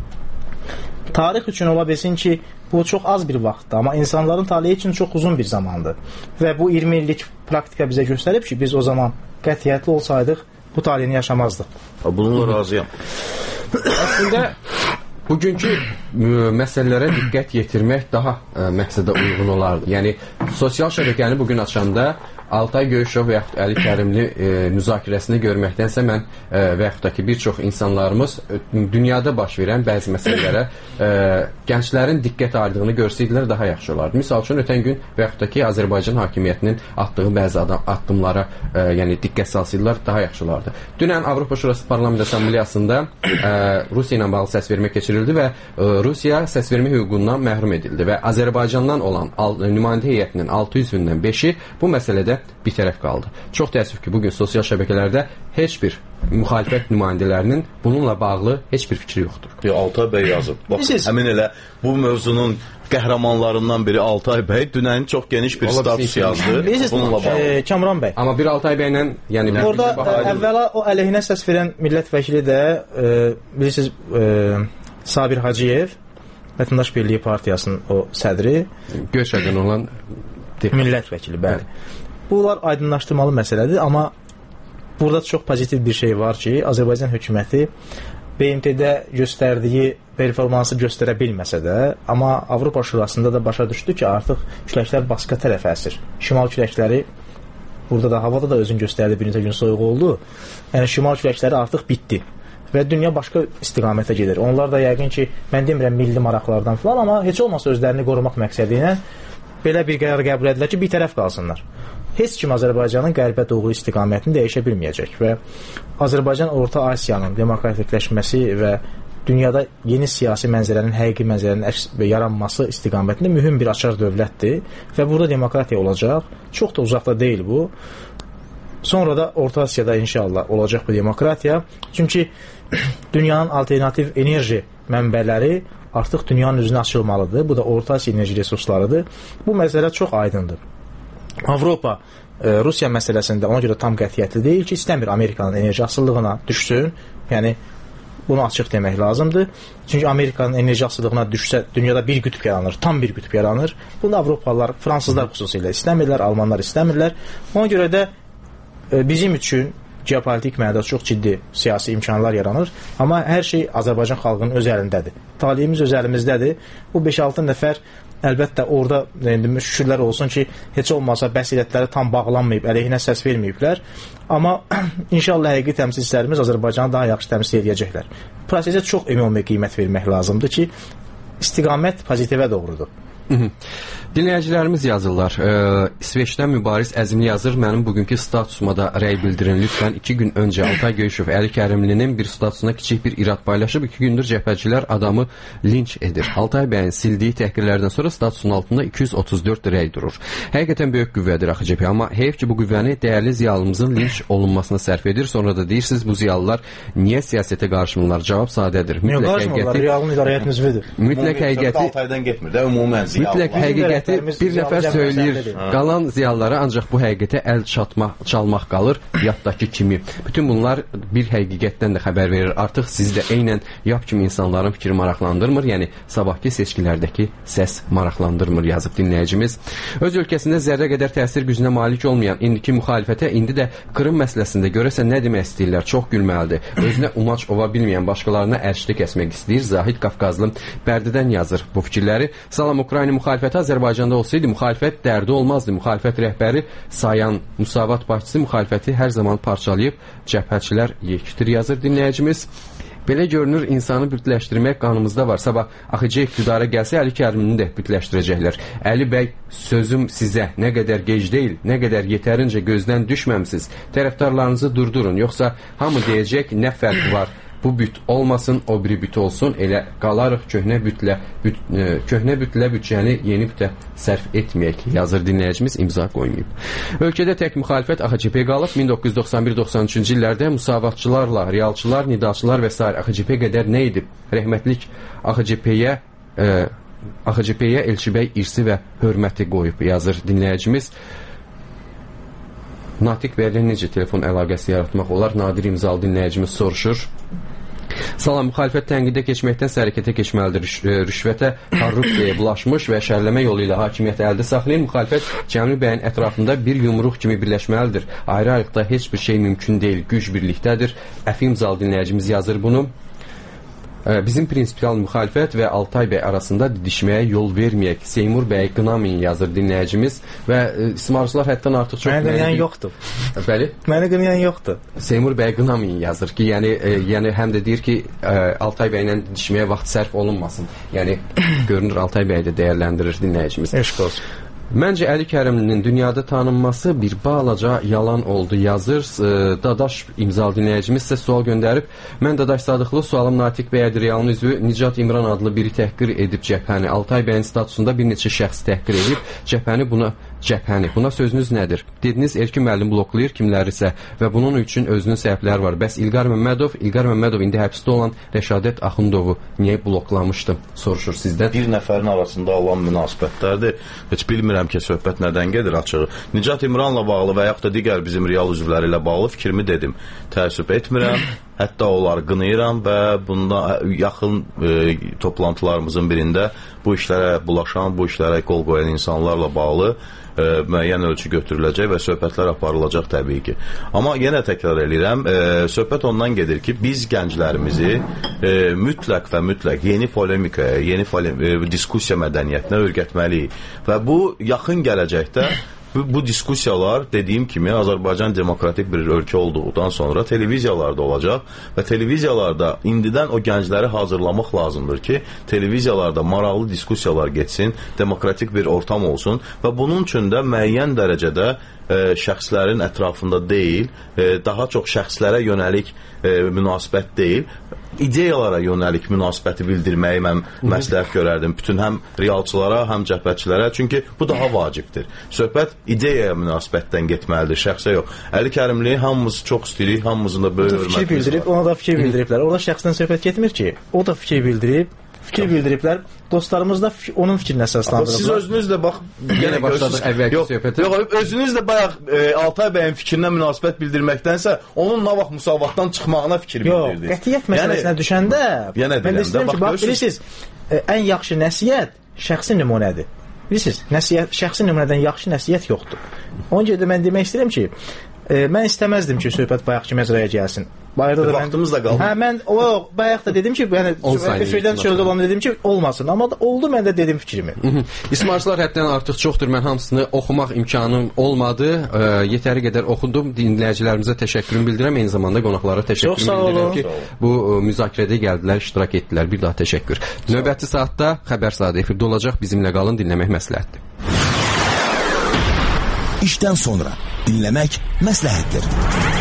tarix üçün ola bilsin ki, bu çox az bir vaxtdır, amma insanların taleyi üçün çox uzun bir zamandır. Və bu iyirmi illik praktika bizə göstərib ki, biz o zaman qətiyyətli olsaydıq, bu taleyini yaşamazdıq. Bununla razıyam. Əslində, bugünkü məsələlərə diqqət yetirmək daha ə, məqsədə uyğun olardı. Yəni, sosial şəbəkəni bugün açanda Altay Göyüşov və yaxud Əli Kərimli e, müzakirəsini görməkdənsə mən e, və yaxud da ki, bir çox insanlarımız e, dünyada baş verən bəzi məsələlərə e, gənclərin diqqət ayırdığını görsəydilər daha yaxşı olardı. Misal üçün, ötən gün və yaxud da ki, Azərbaycan hakimiyyətinin atdığı bəzi adam, addımlara e, yəni diqqət salsaydılar daha yaxşı olardı. Dünən Avropa Şurası Parlament Assambleyasında e, Rusiya ilə bağlı səsvermə keçirildi və e, Rusiya səsvermə hüququndan məhrum edildi və Azərbaycandan olan al, nümayəndə heyətinin altı yüzündən beşi bu məsələdə bir tərəf qaldı. Çox təəssüf ki, bugün sosial şəbəkələrdə heç bir müxalifət nümayəndələrinin bununla bağlı heç bir fikri yoxdur. Altay bəy yazıb. Bax, həmin elə bu mövzunun qəhrəmanlarından biri Altay bəy dünən çox geniş bir status yazdı. Bununla bağlı. E, Kamran bəy. Amma bir Altay bəylə, yəni orada əvvəla o əleyhinə səs verən millət vəkili də e, bilirsiniz e, Sabir Hacıyev, Vətəndaş Birliyi Partiyasının o sədri, Göyçədən olan millət vəkili, bəli. Bunlar aydınlaşdırmalı məsələdir, amma burada çox pozitiv bir şey var ki, Azərbaycan hökuməti B M T-də göstərdiyi performansı göstərə bilməsə də, amma Avropa Şurasında da başa düşdü ki, artıq küləklər başqa tərəfə əsir. Şimal küləkləri, burada da havada da özün göstərdi, bir neçə gün soyuq oldu. Yəni, şimal küləkləri artıq bitdi və dünya başqa istiqamətə gedir. Onlar da yəqin ki, mən demirəm milli maraqlardan falan, amma heç olmasa özlərini qorumaq məqsədi ilə belə bir qərar qəbul edilir ki, bir tərəf qalsınlar. Heç kim Azərbaycanın qərbə doğru istiqamətini dəyişə bilməyəcək və Azərbaycan Orta Asiyanın demokratikləşməsi və dünyada yeni siyasi mənzərənin, həqiqi mənzərənin əks yaranması istiqamətində mühüm bir açar dövlətdir və burada demokratiya olacaq. Çox da uzaqda deyil bu. Sonra da Orta Asiyada inşallah olacaq bu demokratiya. Çünki dünyanın alternativ enerji mənbələri artıq dünyanın üzünə açılmalıdır. Bu da Orta Asiya enerji resurslarıdır. Bu məsələ çox aydındır. Avropa e, Rusiya məsələsində ona görə tam qətiyyətli deyil ki, istəmir Amerikanın enerji asıllığına düşsün. Yəni bunu açıq demək lazımdır. Çünki Amerikanın enerji asılılığına düşsə dünyada bir qütb yaranır, tam bir qütb yaranır. Bunu Avropalılar, fransızlar xüsusilə istəmirlər, almanlar istəmirlər. Ona görə də e, bizim üçün geopolitik mənada çox ciddi siyasi imkanlar yaranır. Amma hər şey Azərbaycan xalqının öz əlindədir. Taleyimiz öz əlimizdədir. Bu beş altı nəfər əlbəttə orada yəni, şükürlər olsun ki, heç olmasa bəsirətləri tam bağlanmayıb, əleyhinə səs verməyiblər. Amma inşallah həqiqi təmsilçilərimiz Azərbaycanı daha yaxşı təmsil edəcəklər. Prosesə çox ümumi qiymət vermək lazımdır ki, istiqamət pozitivə doğrudur. Dinləyicilərimiz yazırlar. E, İsveçdən Mübariz Əzimli yazır. Mənim bugünkü statusuma da rəy bildirin. Lütfən iki gün öncə Altay Göyüşov Əli Kərimlinin bir statusuna kiçik bir irad paylaşıb. iki gündür cəbhəçilər adamı linç edir. Altay bəyin sildiyi təhqirlərdən sonra statusun altında iki yüz otuz dörd rəy durur. Həqiqətən böyük qüvvədir A X C P, amma heyf ki bu qüvvəni dəyərli ziyalımızın linç olunmasına sərf edir. Sonra da deyirsiniz bu ziyalılar niyə siyasətə qarışmırlar? Cavab sadədir. Mütləq həqiqəti realın idarəyyət nüzvüdür. Mütləq həqiqəti Altaydan getmir də ümumən ziyalılar. Mütləq həqiqəti bir nəfər söyləyir. Qalan ziyalılara ancaq bu həqiqətə əl çatmaq, çalmaq qalır, yatdakı kimi. Bütün bunlar bir həqiqətdən də xəbər verir. Artıq sizi də eynən yap kimi insanların fikri maraqlandırmır. Yəni sabahki seçkilərdəki səs maraqlandırmır, yazıb dinləyicimiz. Öz ölkəsində zərrə qədər təsir gücünə malik olmayan indiki müxalifətə indi də Krım məsələsində görəsən nə demək istəyirlər? Çox gülməlidir. Özünə umaç ova bilməyən başqalarına ərşli kəsmək istəyir. Zahid Qafqazlı Bərdidən yazır bu fikirləri. Salam Ukrayna müxalifəti Azərbaycanda olsaydı müxalifət dərdi olmazdı. Müxalifət rəhbəri Sayan Musavat başçısı müxalifəti hər zaman parçalayıb cəbhəçilər yekdir, yazır dinləyicimiz. Belə görünür insanı bütləşdirmək qanımızda var. Sabah A X C iqtidara gəlsə Əli Kərimlini də bütləşdirəcəklər. Əli bəy sözüm sizə nə qədər gec deyil, nə qədər yetərincə gözdən düşməmsiz. Tərəfdarlarınızı durdurun, yoxsa hamı deyəcək nə fərq var? Bu büt olmasın, o biri büt olsun. Elə qalarıq köhnə bütlə büt, e, köhnə bütlə bütçəni yeni bütə sərf etməyək, yazır dinləyicimiz, imza qoymayıb. Ölkədə tək müxalifət A X C P qalıb. min doqquz yüz doxsan bir doxsan üçüncü illərdə müsavatçılarla, realçılar, nidaçılar və s. A X C P qədər nə edib? Rəhmətlik A X C P-yə e, A X C P-yə Elçibəy irsi və hörməti qoyub, yazır dinləyicimiz. Natiq bəylə necə telefon əlaqəsi yaratmaq olar? Nadir imzalı dinləyicimiz soruşur. Salam, müxalifət tənqidə keçməkdən hərəkətə keçməlidir. Rüşvətə, korrupsiyaya bulaşmış və şərləmə yolu ilə hakimiyyəti əldə saxlayan müxalifət Cəmil bəyin ətrafında bir yumruq kimi birləşməlidir. Ayrı-ayrılıqda heç bir şey mümkün deyil, güc birlikdədir. Əfi imzalı dinləyicimiz yazır bunu. Bizim prinsipial müxalifət və Altay bəy arasında didişməyə yol verməyək. Seymur bəy qınamayın, yazır dinləyicimiz və ismarçılar həddən artıq çox... Mənə qınayan yoxdur. Bəli? Mənə qınayan yoxdur. Seymur bəy qınamayın, yazır ki, yəni, e, yəni həm də deyir ki, e, Altay bəylə didişməyə vaxt sərf olunmasın. Yəni, görünür Altay bəy də dəyərləndirir dinləyicimiz. Eşq olsun. Məncə Əli Kərimlinin dünyada tanınması bir balaca yalan oldu, yazır. Dadaş imzalı dinləyicimiz isə sual göndərib. Mən Dadaş Sadıqlı, sualım Natiq bəyədir. Realın üzvü Nicat İmran adlı biri təhqir edib cəbhəni. Altay bəyin statusunda bir neçə şəxs təhqir edib cəbhəni buna cəbhəni. Buna sözünüz nədir? Dediniz Erkin müəllim bloklayır, kimlərisə və bunun üçün özünün səbəbləri var. Bəs İlqar Məmmədov, İlqar Məmmədov indi həbsdə olan Rəşadət Axundovu niyə bloklamışdı? Soruşur sizdən. Bir nəfərin arasında olan münasibətlərdir. Heç bilmirəm ki, söhbət nədən gedir açığı. Nicat İmranla bağlı və yaxud da digər bizim real üzvləri ilə bağlı fikrimi dedim. Təəssüf etmirəm. Hətta onları qınayıram və bunda yaxın e, toplantılarımızın birində bu işlərə bulaşan, bu işlərə qol qoyan insanlarla bağlı e, müəyyən ölçü götürüləcək və söhbətlər aparılacaq təbii ki. Amma yenə təkrar edirəm, e, söhbət ondan gedir ki, biz gənclərimizi e, mütləq və mütləq yeni polemikaya, yeni polem e, diskussiya mədəniyyətinə öyrətməliyik və bu yaxın gələcəkdə Bu, bu diskussiyalar dediyim kimi Azərbaycan demokratik bir ölkə olduğundan sonra televiziyalarda olacaq və televiziyalarda indidən o gəncləri hazırlamaq lazımdır ki, televiziyalarda maraqlı diskussiyalar getsin, demokratik bir ortam olsun və bunun üçün də müəyyən dərəcədə e, şəxslərin ətrafında deyil, e, daha çox şəxslərə yönəlik e, münasibət deyil, ideyalara yönəlik münasibəti bildirməyi mən məsləhət görərdim bütün həm realçılara, həm cəbhəçilərə. Çünki bu daha vacibdir. Söhbət ideyaya münasibətdən getməlidir, şəxsə yox. Əli Kərimli hamımız çox istəyirik, hamımızın da böyük hörmətimiz var. Bildirib, ona da fikir bildiriblər. Orada şəxsdən söhbət getmir ki. O da fikir bildirib, fikir bildiriblər. Dostlarımız da onun fikrinə əsaslandırıblar. Siz özünüz də bax, yenə başladıq əvvəlki söhbətə. Yox, özünüz də bayaq e, Altay bəyin fikrinə münasibət bildirməkdənsə onun nə vaxt müsavatdan çıxmağına fikir bildirdiniz. Yox, qətiyyət məsələsinə yəni, düşəndə yenə mən də istəyirəm ki, bax, bilirsiniz, ən yaxşı nəsihət şəxsi nümunədir. Bilirsiniz, nəsihət, şəxsi nümunədən yaxşı nəsihət yoxdur. Ona görə də mən demək istəyirəm ki, e, mən istəməzdim ki, söhbət bayaqki məcraya gəlsin. Bayırda da vaxtımız da qaldı. Hə, mən o bayaq da dedim ki, yəni efirdən çöldə olan dedim ki, olmasın, amma oldu, mən də dedim fikrimi. İsmarçılar həddən artıq çoxdur. Mən hamısını oxumaq imkanım olmadı. E, yetəri qədər oxudum. Dinləyicilərimizə təşəkkürümü bildirəm. Eyni zamanda qonaqlara təşəkkürümü bildirirəm ki, bu e, müzakirədə gəldilər, iştirak etdilər. Bir daha təşəkkür. Növbəti saatda Xəbər saatı efirdə olacaq. Bizimlə qalın, dinləmək məsləhətdir. İşdən sonra dinləmək məsləhətdir.